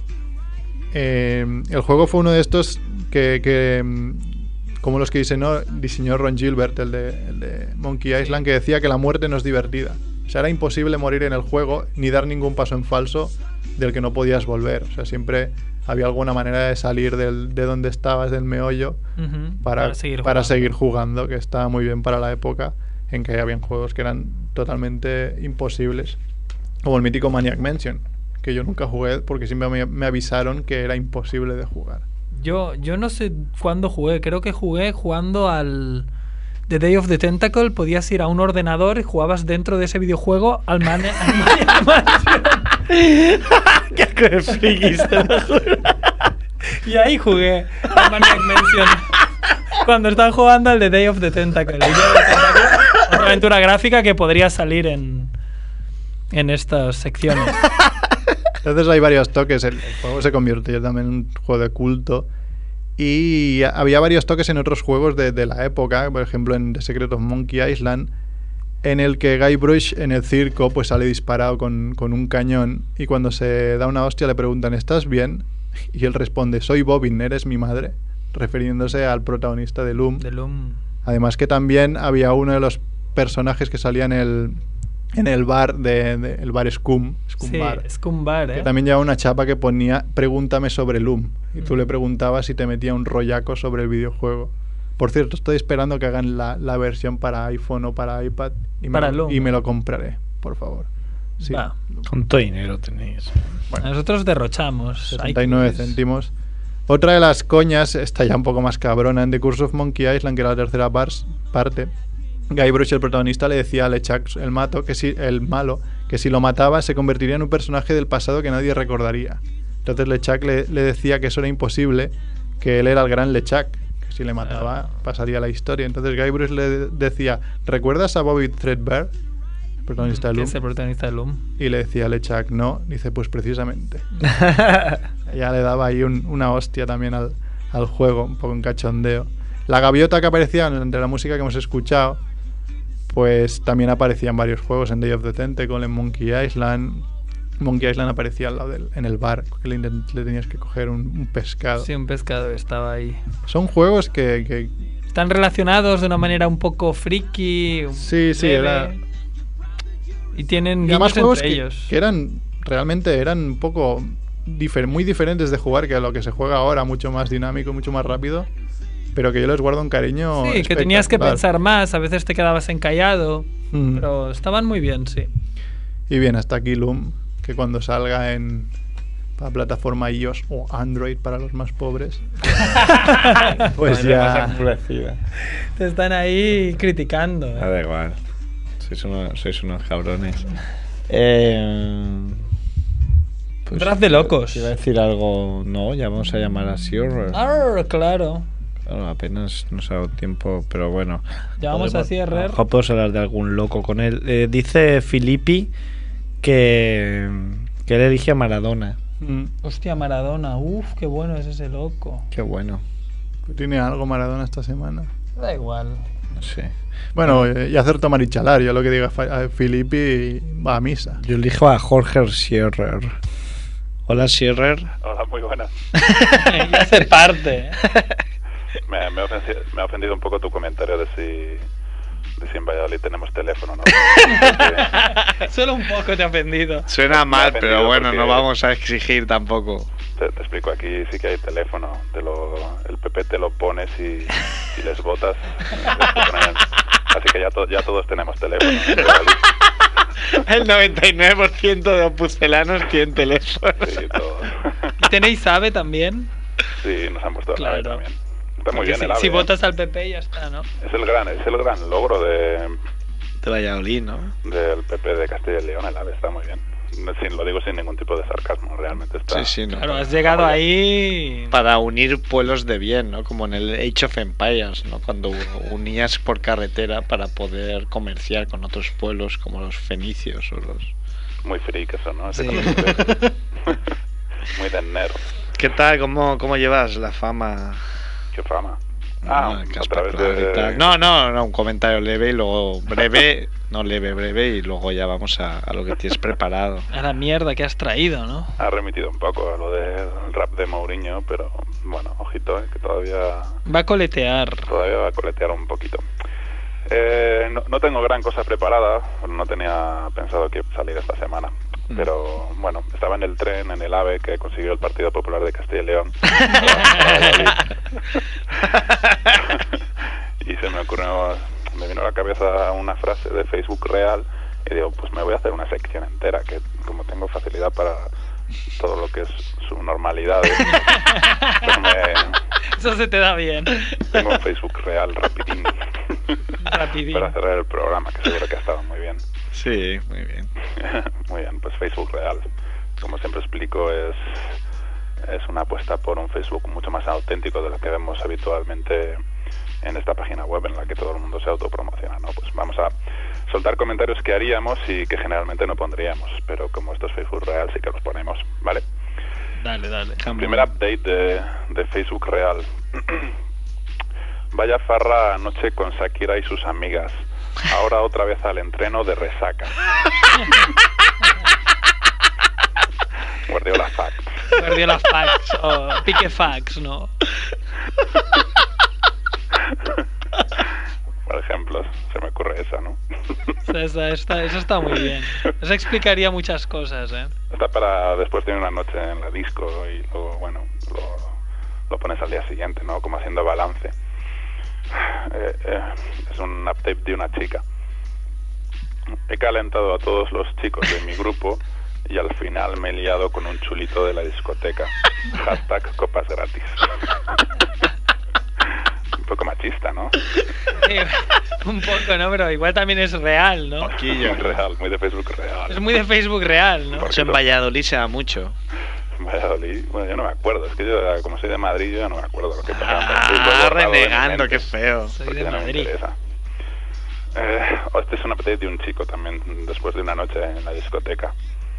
E: el juego fue uno de estos que como los que diseñó Ron Gilbert, el de Monkey Island, que decía que la muerte no es divertida. O sea, era imposible morir en el juego ni dar ningún paso en falso del que no podías volver. O sea, siempre había alguna manera de salir de donde estabas, del meollo, para seguir jugando, que estaba muy bien para la época en que habían juegos que eran totalmente imposibles. Como el mítico Maniac Mansion, que yo nunca jugué porque siempre me avisaron que era imposible de jugar.
D: Yo no sé cuándo jugué, creo que jugué jugando al The Day of the Tentacle. Podías ir a un ordenador y jugabas dentro de ese videojuego al Maniac Mansion.
C: ¡Qué asco de frikis, te lo juro!
D: Y ahí jugué al Maniac Mansion cuando estaban jugando al The Day of the Tentacle. Otra aventura gráfica que podría salir en estas secciones.
E: Entonces hay varios toques. El juego se convirtió también en un juego de culto. Y había varios toques en otros juegos de la época. Por ejemplo, en The Secret of Monkey Island, en el que Guybrush en el circo pues sale disparado con un cañón. Y cuando se da una hostia le preguntan ¿estás bien? Y él responde soy Bobbin, eres mi madre, refiriéndose al protagonista de Loom. Además que también había uno de los personajes que salía en el bar el bar Scum Bar,
D: Scum Bar,
E: que también llevaba una chapa que ponía pregúntame sobre Loom y tú le preguntabas y te metía un rollaco sobre el videojuego. Por cierto, estoy esperando que hagan la versión para iPhone o para iPad y me lo compraré, por favor. Sí.
C: ¿Cuánto dinero tenéis?
D: Bueno, nosotros derrochamos
E: 69 céntimos. Otra de las coñas, está ya un poco más cabrona, en The Curse of Monkey Island, que era la tercera parte, Guybrush, el protagonista, le decía a LeChuck, el malo, que si lo mataba se convertiría en un personaje del pasado que nadie recordaría. Entonces LeChuck le decía que eso era imposible, que él era el gran LeChuck, que si le mataba pasaría la historia. Entonces Guybrush le decía, ¿recuerdas a Bobby Threadbare? El protagonista de Loom.
D: ¿Qué es el protagonista de Loom?
E: Y le decía a LeChuck, no. Dice, pues precisamente. Ya le daba ahí una hostia también al juego, un poco en cachondeo. La gaviota que aparecía entre la música que hemos escuchado, pues también aparecía en varios juegos, en Day of the Tentacle, en Monkey Island. Monkey Island aparecía al lado en el bar, que le tenías que coger un pescado.
D: Sí, un pescado estaba ahí.
E: Son juegos que
D: están relacionados de una manera un poco friki.
E: Sí, era.
D: Y tienen
E: guiños
D: juegos
E: entre ellos. Que realmente eran un poco muy diferentes de jugar que a lo que se juega ahora, mucho más dinámico, mucho más rápido. Pero que yo les guardo un cariño.
D: Sí, que tenías que pensar más, a veces te quedabas encallado. Pero estaban muy bien, sí.
E: Y bien, hasta aquí Loom, que cuando salga en la plataforma iOS o Android para los más pobres, pues ya.
D: Te están ahí criticando.
C: Da igual. Sois unos cabrones.
D: Pues, Draft de locos.
C: Iba a decir algo. No, ya vamos a llamar a Sierra.
D: Claro.
C: Claro, apenas nos ha dado tiempo, pero bueno.
D: Ya vamos a Sierra.
C: A lo mejor podemos hablar de algún loco con él. Dice Filippi que él elige a Maradona.
D: Hostia, Maradona. Uf, qué bueno es ese loco.
C: Qué bueno.
E: ¿Tiene algo Maradona esta semana?
D: Da igual.
C: No sé.
E: Bueno, y acerto Marichalar. Yo lo que diga Filippi va a misa.
C: Yo elijo a Jorge Sierrer. Hola, Sierrer.
K: Hola, muy buenas.
D: Ya hace parte.
K: Me ha ofendido un poco tu comentario de si en Valladolid tenemos teléfono, ¿no?
D: Solo un poco te ha ofendido.
C: Suena mal, pero bueno, no vamos a exigir tampoco.
K: Te explico, aquí sí que hay teléfono. El PP te lo pones y les votas. Así que ya todos tenemos teléfono.
C: El 99% de opuscelanos tienen teléfono.
K: Sí, todos.
D: ¿Y tenéis AVE también?
K: Sí, nos han puesto el AVE también. Está muy
D: Porque
K: bien el AVE.
D: Si votas al PP ya está, ¿no?
K: Es el gran logro de
C: De Valladolid, ¿no?
K: Del PP de Castilla y León, el AVE, está muy bien. Lo digo sin ningún tipo de sarcasmo, realmente está...
C: Sí, no.
D: Claro, has llegado ahí...
C: Para unir pueblos de bien, ¿no? Como en el Age of Empires, ¿no? Cuando unías por carretera para poder comerciar con otros pueblos como los fenicios o los...
K: Muy freak eso, ¿no?
C: Sí.
K: Muy de nerd.
C: ¿Qué tal? ¿Cómo llevas la fama?
K: ¿Qué fama?
C: Que
K: a través
C: y tal. No, un comentario leve y luego breve, breve y luego ya vamos a lo que tienes preparado.
D: A la mierda que has traído, ¿no?
K: Ha remitido un poco a lo del rap de Mourinho, pero bueno, ojito, que todavía...
D: Va a coletear.
K: Todavía va a coletear un poquito. No tengo gran cosa preparada, no tenía pensado que salir esta semana. Pero bueno, estaba en el tren, en el AVE que consiguió el Partido Popular de Castilla y León. Y me vino a la cabeza una frase de Facebook real y digo, pues me voy a hacer una sección entera, que como tengo facilidad para todo lo que es subnormalidades, pues
D: eso se te da bien.
K: Tengo un Facebook real rapidín. Para cerrar el programa, que seguro que ha estado muy bien.
C: Sí, muy bien.
K: Muy bien, pues Facebook real, como siempre explico, es una apuesta por un Facebook mucho más auténtico de lo que vemos habitualmente en esta página web en la que todo el mundo se autopromociona, ¿no? Pues vamos a soltar comentarios que haríamos y que generalmente no pondríamos, pero como esto es Facebook real sí que los ponemos, ¿vale?
D: Dale.
K: Primer update de Facebook real. Vaya farra anoche con Shakira y sus amigas. Ahora otra vez al entreno de resaca. Guardiola Facts
D: o Pique Facts, ¿no?
K: Por ejemplo, se me ocurre esa, ¿no?
D: Eso está muy bien. Eso explicaría muchas cosas, ¿eh?
K: Está para después de una noche en la disco y luego, bueno, lo pones al día siguiente, ¿no? Como haciendo balance. Es un update de una chica. He calentado a todos los chicos de mi grupo y al final me he liado con un chulito de la discoteca. Hashtag copas gratis. Un poco machista, ¿no?
D: Sí, un poco, ¿no? Pero igual también es real, ¿no?
K: Muy real, muy de Facebook real.
D: Es muy de Facebook real, ¿no?
C: Eso en Valladolid se da mucho.
K: Valladolid, bueno, yo no me acuerdo, es que yo como soy de Madrid yo ya no me acuerdo lo que pasaba.
C: Renegando, qué feo.
D: Soy de Madrid.
K: Este es un update de un chico también, después de una noche en la discoteca.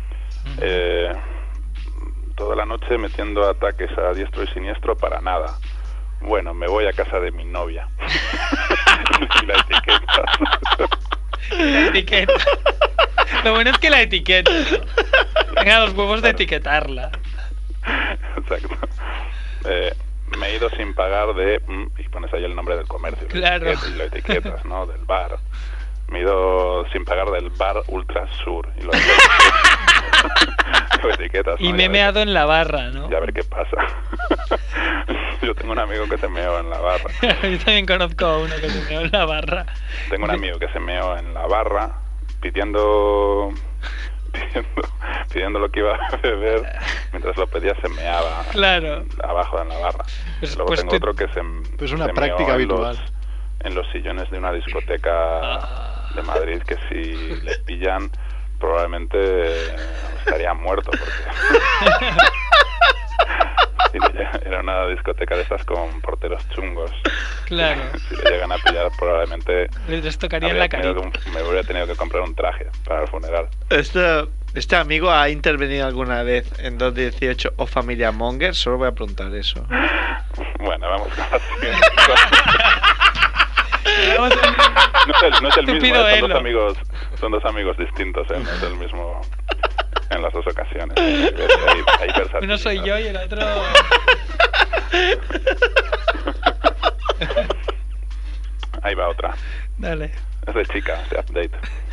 K: Toda la noche metiendo ataques a diestro y siniestro para nada. Bueno, me voy a casa de mi novia. Y la etiqueta.
D: La etiqueta. Lo bueno es que la etiqueta, ¿no? Tenga los huevos de etiquetarla.
K: Exacto. Me he ido sin pagar de... y pones ahí el nombre del comercio.
D: Claro.
K: Y lo etiquetas, ¿no? Del bar. Me he ido sin pagar del bar Ultra Sur. Y lo etiquetas, ¿no?
D: Y me he meado en la barra, ¿no?
K: Y a ver qué pasa. Yo tengo un amigo que se meó en la barra.
D: Yo también conozco a uno que se meó en la barra.
K: Tengo un amigo que se meó en la barra pidiendo lo que iba a beber, mientras lo pedía se meaba.
D: Claro.
K: Abajo en la barra. Luego tengo otro que se
E: una
K: se
E: práctica
K: meó
E: habitual.
K: En los sillones de una discoteca de Madrid, que si le pillan probablemente estaría muerto porque era una discoteca de estas con porteros chungos.
D: Claro.
K: Si le llegan a pillar probablemente
D: les tocaría en la carita.
K: Me hubiera tenido que comprar un traje para el funeral.
C: ¿Este amigo ha intervenido alguna vez en 218 o Familia Monger? Solo voy a preguntar eso.
K: Bueno, vamos con la siguiente. No es el mismo, son dos amigos distintos, no es el mismo en las dos ocasiones. Hay
D: uno soy yo y el otro...
K: Ahí va otra.
D: Dale.
K: Es de chica, de update.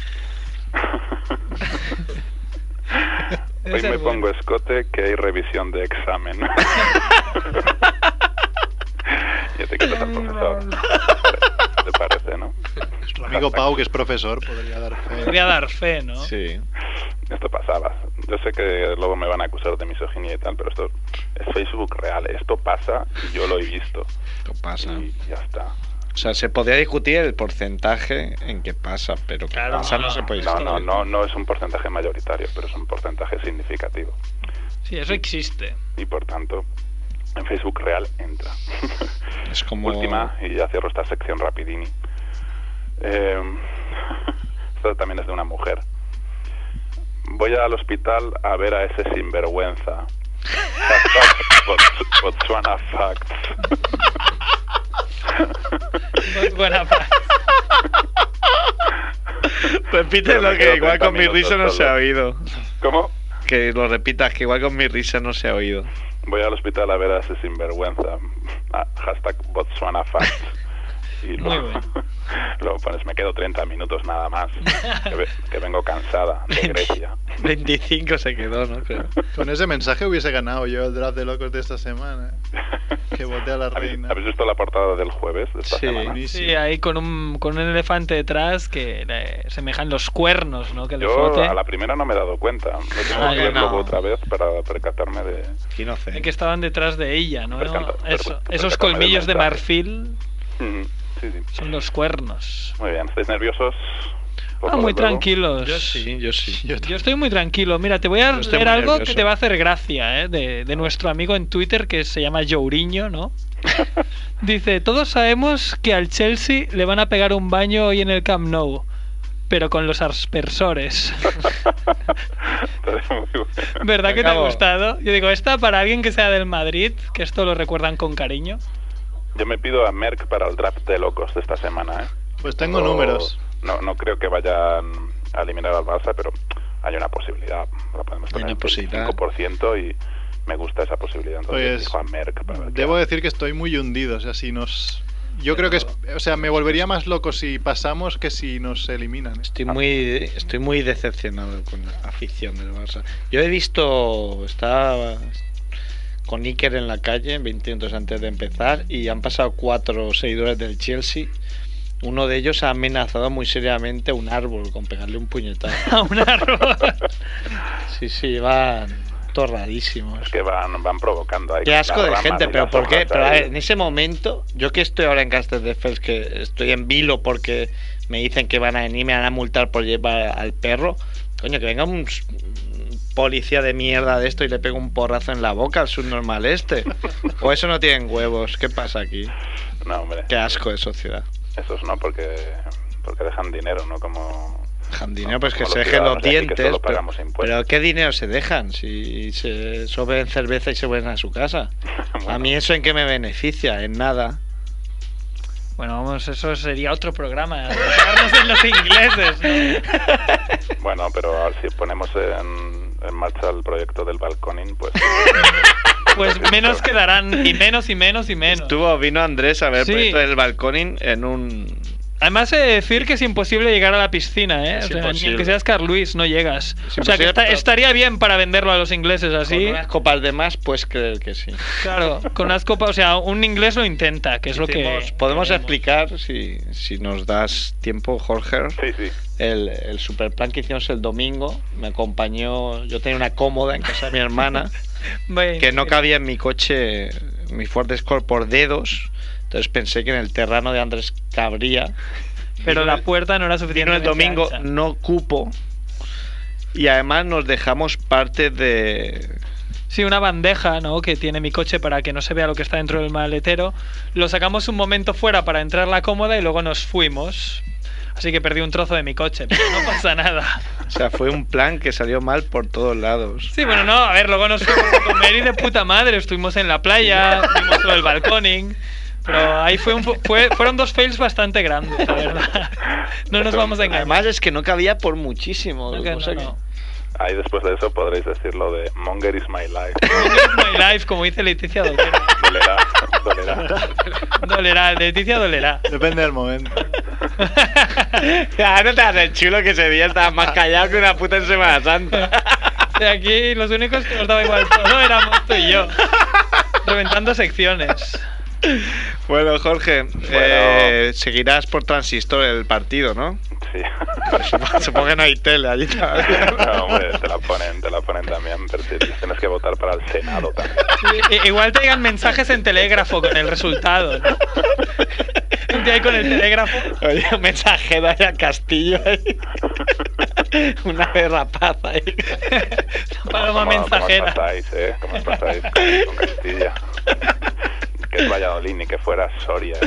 K: Hoy me pongo escote que hay revisión de examen. Y etiquetas al profesor. ¿Te parece, no?
E: Nuestro amigo Pau, que es profesor, podría dar fe.
D: Podría dar fe, ¿no?
C: Sí.
K: Esto pasaba. Yo sé que luego me van a acusar de misoginia y tal, pero esto es Facebook real. Esto pasa y yo lo he visto.
C: Esto pasa.
K: Y ya está.
C: O sea, se podría discutir el porcentaje en que pasa, pero que pasa no se puede discutir.
K: No es un porcentaje mayoritario, pero es un porcentaje significativo.
D: Sí, eso existe.
K: Y por tanto, en Facebook real entra.
C: Es como...
K: Última, y ya cierro esta sección rapidini. Esto también es de una mujer. Voy al hospital a ver a ese sinvergüenza. Botswana Facts.
D: Buena paz.
C: Repítelo, que igual con mi risa no se ha oído.
K: ¿Cómo?
C: Que lo repitas, que igual con mi risa no se ha oído.
K: Voy al hospital a ver a ese sinvergüenza. Hashtag Botswana Facts. Y luego pones, me quedo 30 minutos nada más. Que vengo cansada de Grecia.
C: 25 se quedó, ¿no? Creo.
E: Con ese mensaje hubiese ganado yo el draft de locos de esta semana. Que voté a la reina.
K: ¿Habéis visto la portada del jueves de esta semana?
D: Sí, ahí con un elefante detrás que le semejan los cuernos, ¿no? Que le
K: yo
D: fote.
K: A la primera no me he dado cuenta. No tengo que verlo otra vez para percatarme de
D: que estaban detrás de ella, ¿no? Esos colmillos de marfil.
K: Sí.
D: Son los cuernos.
K: Muy bien, ¿estáis nerviosos?
D: Muy tranquilos.
C: Yo sí.
D: Yo estoy muy tranquilo. Mira, te voy a leer algo nervioso. Que te va a hacer gracia, de nuestro amigo en Twitter que se llama Jouriño, ¿no? Dice, todos sabemos que al Chelsea le van a pegar un baño hoy en el Camp Nou, pero con los aspersores. ¿Verdad que te ha gustado? Yo digo, esta para alguien que sea del Madrid, que esto lo recuerdan con cariño.
K: Yo me pido a Merck para el draft de locos de esta semana, ¿eh?
E: Pues tengo números.
K: No creo que vayan a eliminar al Barça, pero hay una posibilidad. La podemos poner en 5% y me gusta esa posibilidad. Entonces dijo a Merck para ver
E: debo decir que estoy muy hundido. O sea, yo creo que me volvería más loco si pasamos que si nos eliminan.
C: Estoy muy decepcionado con la afición del Barça. Yo he visto... Estaba con Iker en la calle 20 minutos antes de empezar y han pasado 4 seguidores del Chelsea. Uno de ellos ha amenazado muy seriamente a un árbol con pegarle un puñetazo.
D: ¿A un árbol?
C: Sí, van torradísimos.
K: Es que van provocando ahí.
C: Qué asco de gente, pero ¿por qué? Pero a ver, en ese momento, yo que estoy ahora en Castelldefels, que estoy en vilo porque me dicen que van a venir, me van a multar por llevar al perro. Coño, que venga un policía de mierda de esto y le pega un porrazo en la boca al subnormal este. O eso no tienen huevos. ¿Qué pasa aquí?
K: No, hombre.
C: Qué asco de sociedad.
K: Esos no, porque dejan dinero, ¿no?
C: Dejan dinero, pues que se dejen los dientes. Pero ¿qué dinero se dejan? Si se soben cerveza y se vuelven a su casa. Bueno. A mí eso en qué me beneficia, en nada.
D: Bueno, vamos, eso sería otro programa. Dejarnos en los ingleses, ¿no?
K: Bueno, pero si ponemos en marcha el proyecto del balconing, pues...
D: Pues menos quedarán, y menos.
C: Vino Andrés a ver el proyecto del balconing en un...
D: Además he de decir que es imposible llegar a la piscina, ¿eh? O sea, ni que seas Carluis, no llegas. O sea, que estaría bien para venderlo a los ingleses así.
C: Con unas copas de más, puedes creer que sí.
D: Claro, con unas copas, o sea, un inglés lo intenta, que es lo que...
C: Podemos explicar, si nos das tiempo, Jorge.
K: Sí.
C: El super plan que hicimos el domingo. Me acompañó, yo tenía una cómoda en casa de mi hermana, que no cabía en mi coche, mi Ford Escort por dedos. Entonces pensé que en el terreno de Andrés cabría.
D: Pero la puerta no era suficiente.
C: El domingo ancha. No cupo. Y además nos dejamos parte de...
D: Sí, una bandeja, ¿no? Que tiene mi coche para que no se vea lo que está dentro del maletero. Lo sacamos un momento fuera para entrar la cómoda y luego nos fuimos. Así que perdí un trozo de mi coche, pero no pasa nada.
C: O sea, fue un plan que salió mal por todos lados.
D: Sí, bueno, no, a ver, luego nos fuimos a comer y de puta madre. Estuvimos en la playa, vimos lo del balconing. Pero ahí fueron 2 fails bastante grandes, la verdad. No nos vamos a engañar.
C: Además es que no cabía por muchísimo.
D: No.
K: Ahí después de eso podréis decir lo de Monger is my life.
D: Monger is my life, como dice Leticia Dolera. Dolerá, Leticia dolerá.
E: Depende del momento.
C: Ya, no te haces chulo que ese día estabas más callado que una puta en Semana Santa.
D: De aquí los únicos que nos daba igual todo éramos tú y yo. Reventando secciones.
C: Bueno, Jorge, seguirás por Transistor el partido, ¿no?
K: Sí.
C: Supongo que no hay tele allí todavía.
K: No, hombre, te la ponen también, pero tienes que votar para el Senado también.
D: Sí, igual te llegan mensajes en telégrafo con el resultado, ¿no? con el telégrafo.
C: Oye, un mensajero ahí al castillo ahí. Una ave rapaz ahí.
D: Paloma
K: ¿Cómo
D: mensajera.
K: os pasáis, ¿Cómo os pasáis con Castilla? Que es Valladolid ni que fuera Soria.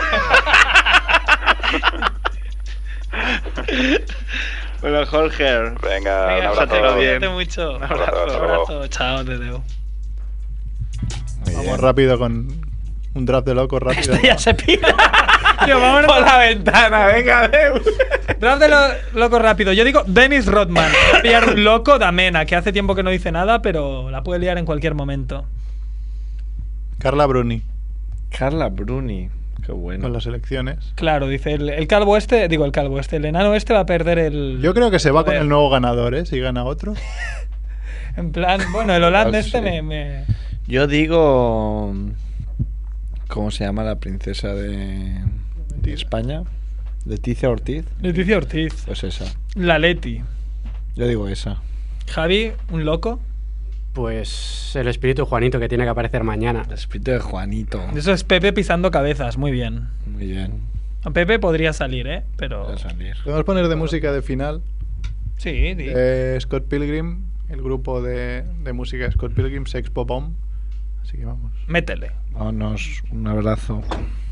C: Bueno, Jorge.
K: Venga, un abrazo.
C: pásatelo bien.
D: Cuídate mucho.
C: Un abrazo.
K: Hasta
D: Un
K: luego.
D: abrazo. Chao, te debo.
C: Muy
E: Vamos
C: bien.
E: rápido con un draft de locos rápido.
D: Ya se pira. Tío, vámonos
C: Por la ventana, venga, Deus.
D: Draft de loco rápido. Yo digo Dennis Rodman. Va a pillar un loco de Amena, que hace tiempo que no dice nada, pero la puede liar en cualquier momento.
E: Carla Bruni,
C: Carla Bruni. Qué bueno.
E: con las elecciones.
D: Claro, dice el calvo este, el enano este va a perder el...
E: Yo creo que se va con
D: Joder.
E: el nuevo ganador, ¿eh? Si gana otro.
D: En plan, bueno, el holandés
C: Sí.
D: este me...
C: Yo digo... ¿Cómo se llama la princesa de España? Leticia Ortiz.
D: Leticia Ortiz.
C: Pues esa.
D: La Leti.
C: Yo digo esa.
D: Javi, un loco.
F: Pues el espíritu Juanito que tiene que aparecer mañana.
C: El espíritu de Juanito.
D: Eso es Pepe pisando cabezas, muy bien.
C: Muy bien.
D: A Pepe podría salir, pero...
C: Va a salir.
E: Podemos poner de música de final.
D: Sí, di.
E: Scott Pilgrim, el grupo de música de Scott Pilgrim, Sex Pop On. Así que vamos.
D: Métele.
C: Vámonos. Un abrazo.